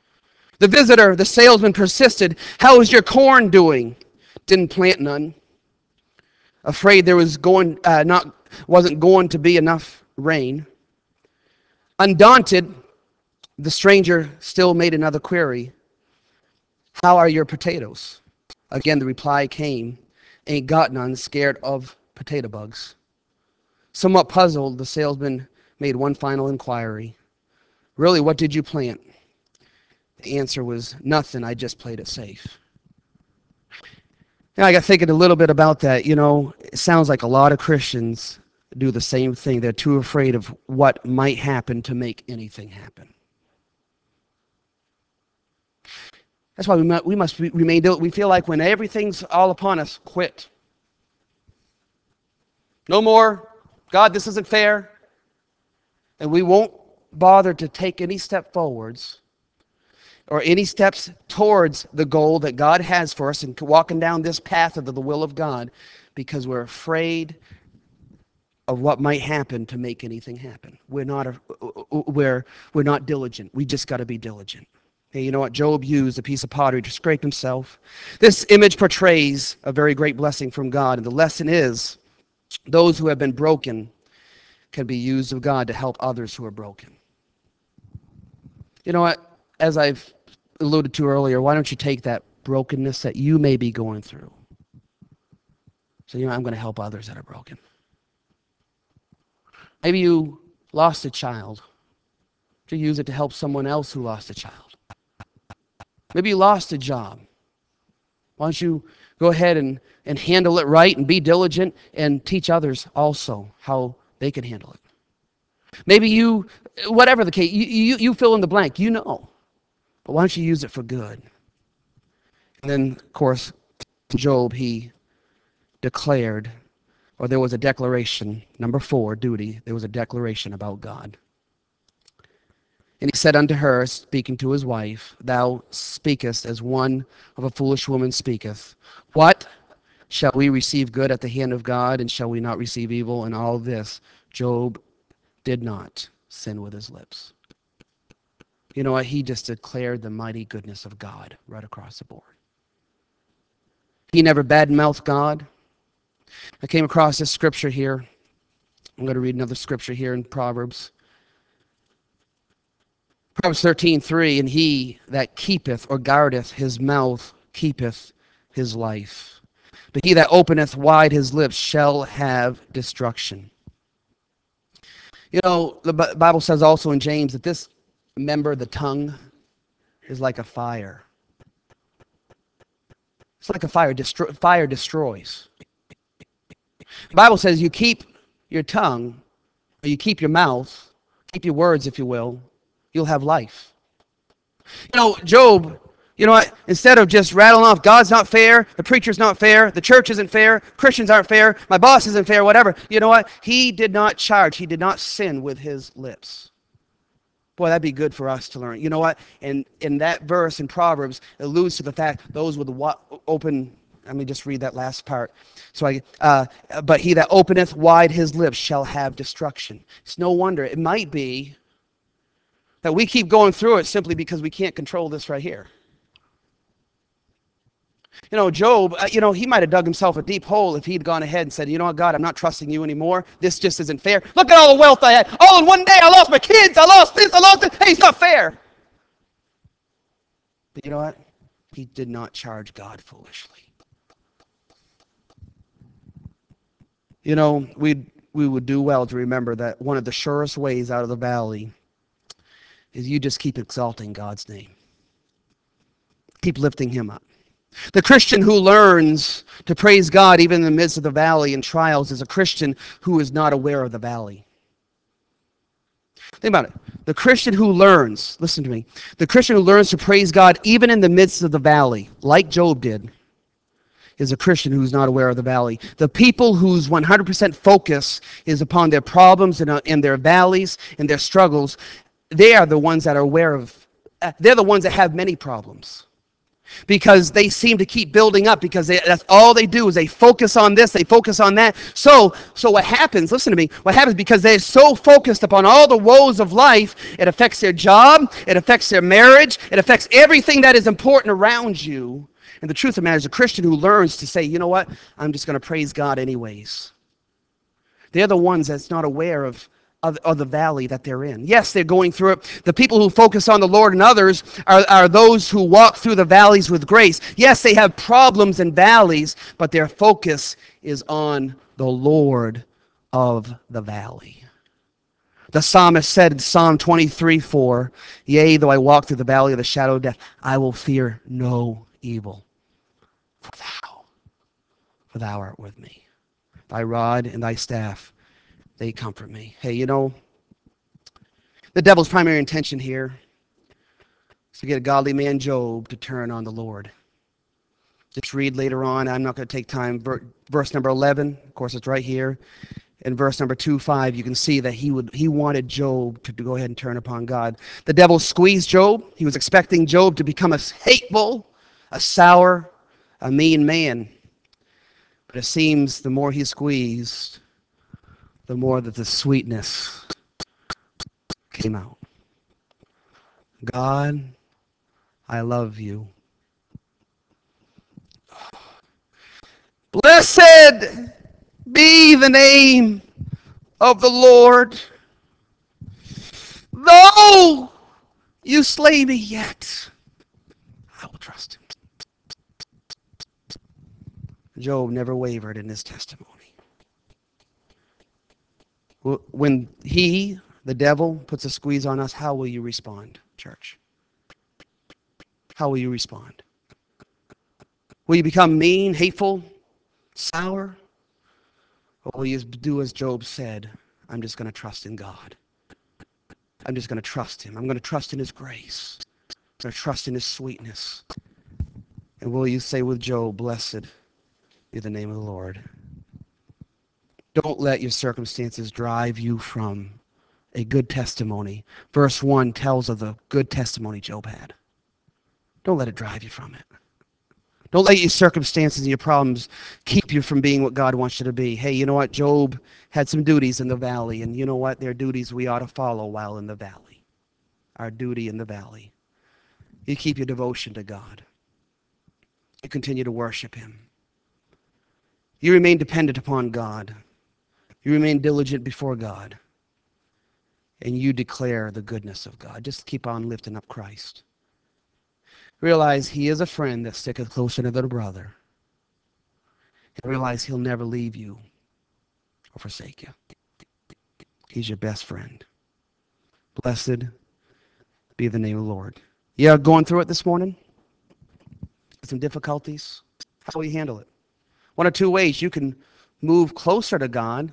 The salesman persisted, "How is your corn doing?" "Didn't plant none. Afraid there wasn't going to be enough rain." Undaunted, the stranger still made another query. "How are your potatoes?" Again, the reply came, "Ain't got none, scared of potato bugs." Somewhat puzzled, the salesman made one final inquiry. "Really, what did you plant?" The answer was, "Nothing, I just played it safe." Now I got thinking a little bit about that. It sounds like a lot of Christians do the same thing. They're too afraid of what might happen to make anything happen. That's why we must remain diligent. We feel like when everything's all upon us, quit. No more. God, this isn't fair. And we won't bother to take any step forwards or any steps towards the goal that God has for us and walking down this path of the will of God because we're afraid of what might happen to make anything happen. We're not diligent. We just got to be diligent. Hey, you know what? Job used a piece of pottery to scrape himself. This image portrays a very great blessing from God, and the lesson is those who have been broken can be used of God to help others who are broken. You know what? As I've alluded to earlier, why don't you take that brokenness that you may be going through? So, I'm going to help others that are broken. Maybe you lost a child. To use it to help someone else who lost a child. Maybe you lost a job. Why don't you go ahead and handle it right and be diligent and teach others also how they can handle it. Maybe you, whatever the case, you fill in the blank, But why don't you use it for good? And then, of course, Job, he declared, or there was a declaration, number 4, duty, there was a declaration about God. And he said unto her, speaking to his wife, Thou speakest as one of a foolish woman speaketh. What? Shall we receive good at the hand of God, and shall we not receive evil? And all this, Job did not sin with his lips. You know what? He just declared the mighty goodness of God right across the board. He never bad-mouthed God. I came across this scripture here. I'm going to read another scripture here in Proverbs. Proverbs 13:3, and he that keepeth or guardeth his mouth keepeth his life. But he that openeth wide his lips shall have destruction. You know, the Bible says also in James that this member, the tongue, is like a fire. It's like a fire. Fire destroys. The Bible says you keep your tongue, or you keep your mouth, keep your words, if you will, you'll have life. You know, Job, you know what? Instead of just rattling off, God's not fair, the preacher's not fair, the church isn't fair, Christians aren't fair, my boss isn't fair, whatever. You know what? He did not sin with his lips. Boy, that'd be good for us to learn. You know what? And in that verse in Proverbs, it alludes to the fact those with open. Let me just read that last part. But he that openeth wide his lips shall have destruction. It's no wonder. It might be that we keep going through it simply because we can't control this right here. You know, Job, he might have dug himself a deep hole if he'd gone ahead and said, you know what, God, I'm not trusting you anymore. This just isn't fair. Look at all the wealth I had. All in one day, I lost my kids. I lost this. I lost this. Hey, it's not fair. But you know what? He did not charge God foolishly. You know, we would do well to remember that one of the surest ways out of the valley is you just keep exalting God's name. Keep lifting him up. The Christian who learns to praise God even in the midst of the valley and trials is a Christian who is not aware of the valley. Think about it. The Christian who learns, listen to me, the Christian who learns to praise God even in the midst of the valley, like Job did, is a Christian who's not aware of the valley. The people whose 100% focus is upon their problems and their valleys and their struggles, they are the ones that are aware of, they're the ones that have many problems. Because they seem to keep building up, because that's all they do is they focus on this, they focus on that. So what happens, listen to me, what happens because they're so focused upon all the woes of life, it affects their job, it affects their marriage, it affects everything that is important around you. And the truth of the matter is a Christian who learns to say, you know what, I'm just going to praise God anyways. They're the ones that's not aware of the valley that they're in. Yes, they're going through it. The people who focus on the Lord and others are those who walk through the valleys with grace. Yes, they have problems and valleys, but their focus is on the Lord of the valley. The psalmist said in Psalm 23:4, Yea, though I walk through the valley of the shadow of death, I will fear no evil. For thou art with me. Thy rod and thy staff, they comfort me. Hey, you know, the devil's primary intention here is to get a godly man, Job, to turn on the Lord. Just read later on. I'm not going to take time. Verse number 11, of course, it's right here. In verse number 2:5, you can see that he wanted Job to go ahead and turn upon God. The devil squeezed Job. He was expecting Job to become a hateful, a sour, a mean man. But it seems the more he squeezed, the more that the sweetness came out. God, I love you. Blessed be the name of the Lord. Though you slay me, yet I will trust him. Job never wavered in his testimony. When the devil, puts a squeeze on us, how will you respond, church? How will you respond? Will you become mean, hateful, sour? Or will you do as Job said, I'm just going to trust in God. I'm just going to trust him. I'm going to trust in his grace. I'm going to trust in his sweetness. And will you say with Job, blessed be the name of the Lord? Don't let your circumstances drive you from a good testimony. Verse 1 tells of the good testimony Job had. Don't let it drive you from it. Don't let your circumstances and your problems keep you from being what God wants you to be. Hey, you know what? Job had some duties in the valley, and you know what? They're duties we ought to follow while in the valley. Our duty in the valley. You keep your devotion to God. You continue to worship him. You remain dependent upon God. You remain diligent before God. And you declare the goodness of God. Just keep on lifting up Christ. Realize he is a friend that sticketh closer than a brother. And realize he'll never leave you or forsake you. He's your best friend. Blessed be the name of the Lord. Yeah, going through it this morning? Some difficulties? How will you handle it? One of two ways. You can move closer to God,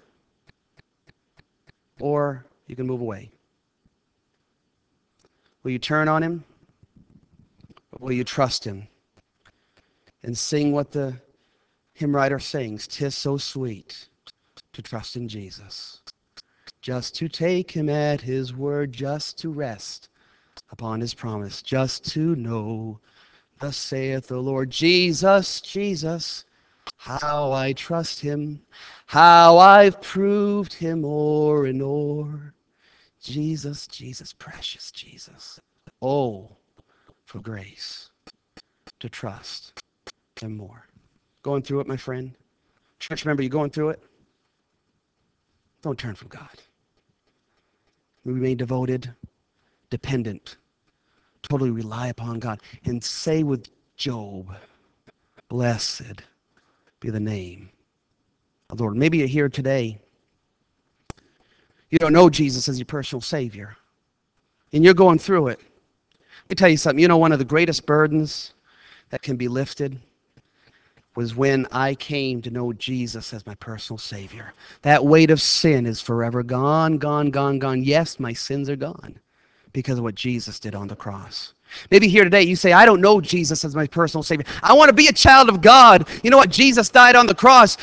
or you can move away. Will you turn on him? Or will you trust him? And sing what the hymn writer sings, 'tis so sweet to trust in Jesus. Just to take him at his word, just to rest upon his promise, just to know, thus saith the Lord. Jesus, Jesus, how I trust him, how I've proved him o'er and o'er. Jesus, Jesus, precious Jesus. Oh, for grace to trust him more. Going through it, my friend? Church member, you going through it? Don't turn from God. Remain devoted, dependent, totally rely upon God. And say with Job, blessed be the name of the Lord. Maybe you're here today. You don't know Jesus as your personal Savior. And you're going through it. Let me tell you something. You know, one of the greatest burdens that can be lifted was when I came to know Jesus as my personal Savior. That weight of sin is forever gone, gone, gone, gone. Yes, my sins are gone because of what Jesus did on the cross. Maybe here today you say, I don't know Jesus as my personal Savior. I want to be a child of God. You know what? Jesus died on the cross.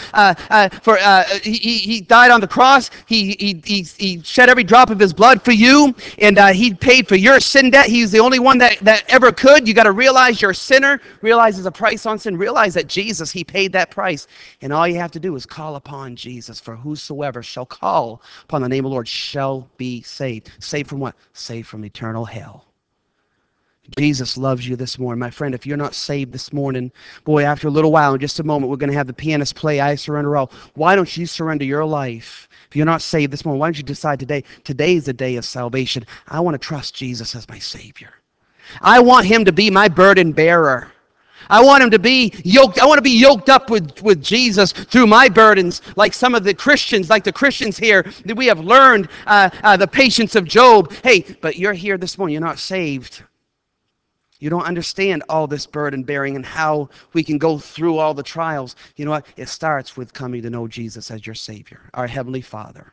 He died on the cross. He shed every drop of his blood for you, and he paid for your sin debt. He's the only one that ever could. You got to realize you're a sinner. Realize there's a price on sin. Realize that Jesus, he paid that price. And all you have to do is call upon Jesus. For whosoever shall call upon the name of the Lord shall be saved. Saved from what? Saved from eternal hell. Jesus loves you this morning. My friend, if you're not saved this morning, boy, after a little while, in just a moment, we're going to have the pianist play I Surrender All. Why don't you surrender your life? If you're not saved this morning, why don't you decide today? Today is the day of salvation. I want to trust Jesus as my Savior. I want him to be my burden bearer. I want him to be yoked. I want to be yoked up with Jesus through my burdens, like some of the Christians, like the Christians here, that we have learned the patience of Job. Hey, but you're here this morning. You're not saved. You don't understand all this burden bearing and how we can go through all the trials. You know what? It starts with coming to know Jesus as your Savior, our Heavenly Father.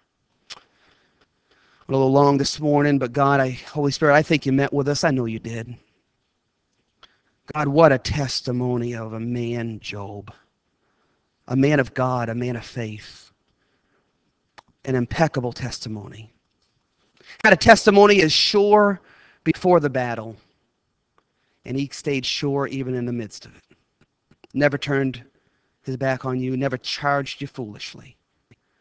A little long this morning, but God, Holy Spirit, I think you met with us. I know you did. God, what a testimony of a man, Job. A man of God, a man of faith. An impeccable testimony. Had a testimony as sure before the battle. And he stayed sure even in the midst of it. Never turned his back on you, never charged you foolishly.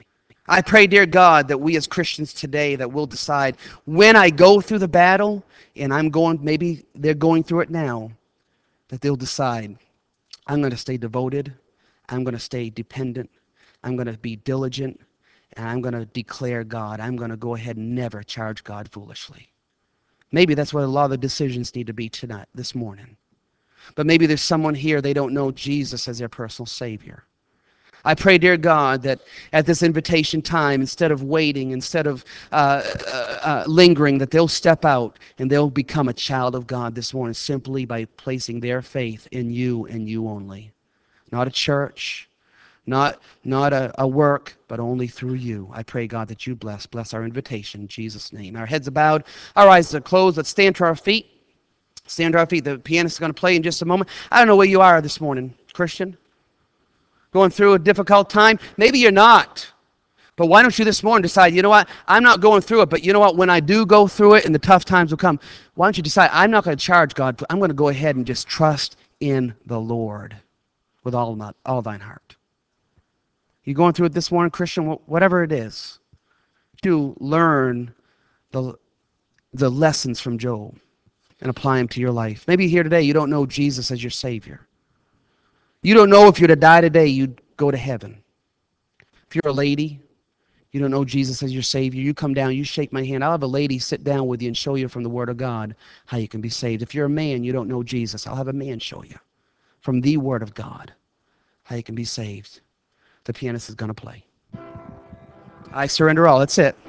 I pray, dear God, that we as Christians today that will decide when I go through the battle, and maybe they're going through it now, that they'll decide, I'm going to stay devoted, I'm going to stay dependent, I'm going to be diligent, and I'm going to declare God. I'm going to go ahead and never charge God foolishly. Maybe that's what a lot of the decisions need to be tonight, this morning. But maybe there's someone here, they don't know Jesus as their personal Savior. I pray, dear God, that at this invitation time, instead of waiting, instead of lingering, that they'll step out and they'll become a child of God this morning simply by placing their faith in you and you only. Not a church, not a work, but only through you. I pray, God, that you bless our invitation in Jesus' name. Our heads are bowed, our eyes are closed. Let's stand to our feet. Stand to our feet. The pianist is going to play in just a moment. I don't know where you are this morning, Christian. Going through a difficult time? Maybe you're not. But why don't you this morning decide, you know what? I'm not going through it, but you know what? When I do go through it and the tough times will come, why don't you decide, I'm not going to charge God. I'm going to go ahead and just trust in the Lord with all thine heart. You going through it this morning, Christian? Whatever it is, do learn the lessons from Job and apply them to your life. Maybe here today you don't know Jesus as your Savior. You don't know if you're to die today, you'd go to heaven. If you're a lady, you don't know Jesus as your Savior, you come down, you shake my hand. I'll have a lady sit down with you and show you from the Word of God how you can be saved. If you're a man, you don't know Jesus, I'll have a man show you from the Word of God how you can be saved. The pianist is going to play. I surrender all. That's it.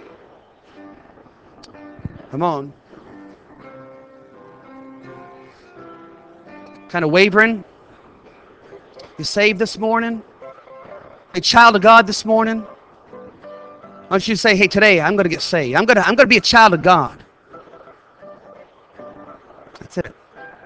Come on. Kind of wavering. You saved this morning? A child of God this morning? Why don't you say, hey, today I'm going to get saved. I'm going to be a child of God. That's it.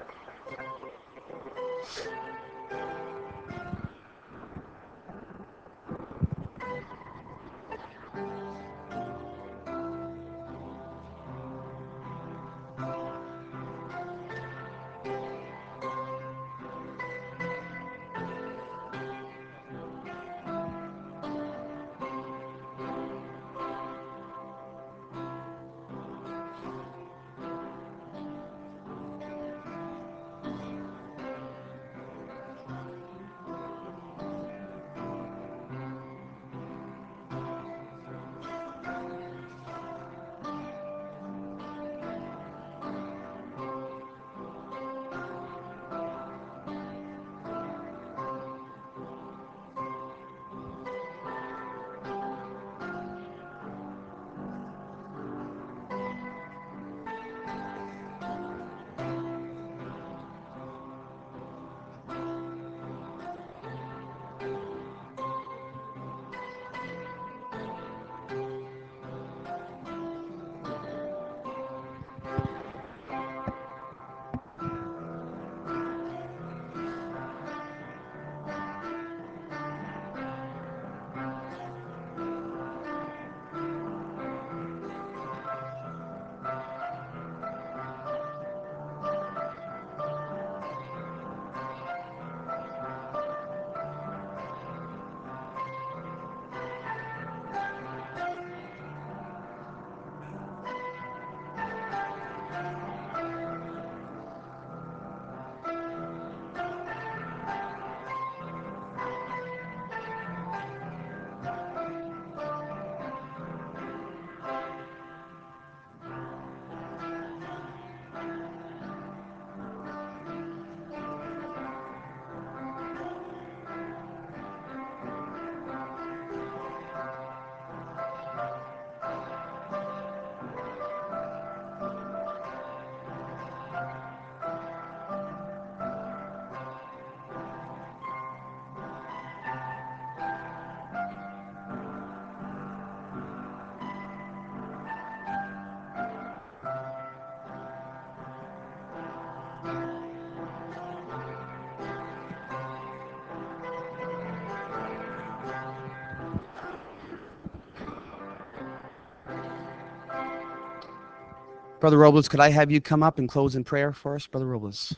Brother Robles, could I have you come up and close in prayer for us, Brother Robles?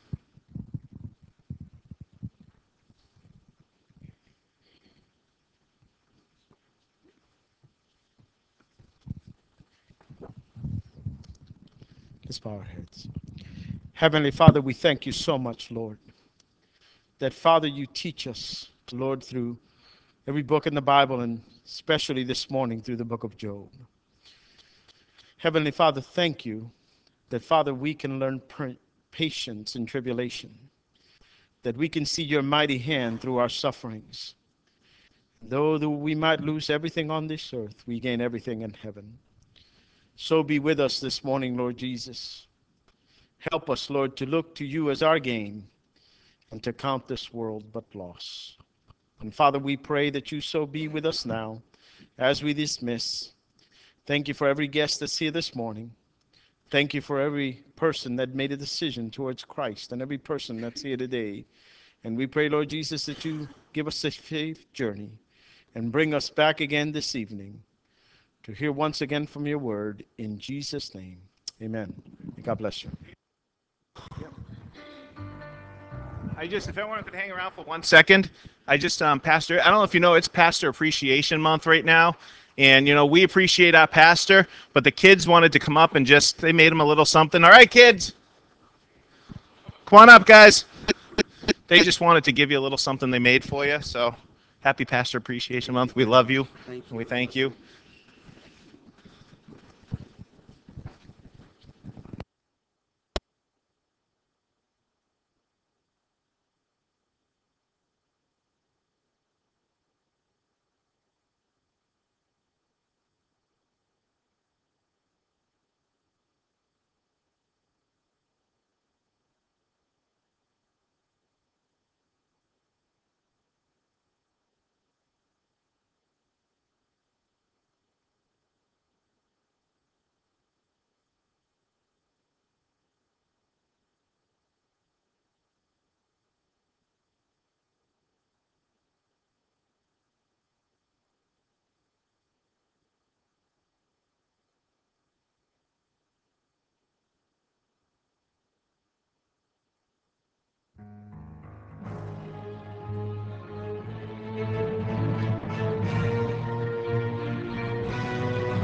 Let's bow our heads. Heavenly Father, we thank you so much, Lord, that, Father, you teach us, Lord, through every book in the Bible, and especially this morning through the book of Job. Heavenly Father, thank you that, Father, we can learn patience in tribulation, that we can see your mighty hand through our sufferings. Though we might lose everything on this earth, we gain everything in heaven. So be with us this morning, Lord Jesus. Help us, Lord, to look to you as our gain and to count this world but loss. And Father, we pray that you so be with us now as we dismiss. Thank you for every guest that's here this morning. Thank you for every person that made a decision towards Christ and every person that's here today. And we pray, Lord Jesus, that you give us a safe journey and bring us back again this evening to hear once again from your word. In Jesus' name, amen. God bless you. If everyone could hang around for 1 second, Pastor, I don't know if you know, it's Pastor Appreciation Month right now. And, we appreciate our pastor, but the kids wanted to come up and they made him a little something. All right, kids, come on up, guys. They just wanted to give you a little something they made for you. So happy Pastor Appreciation Month. We love you, and we thank you.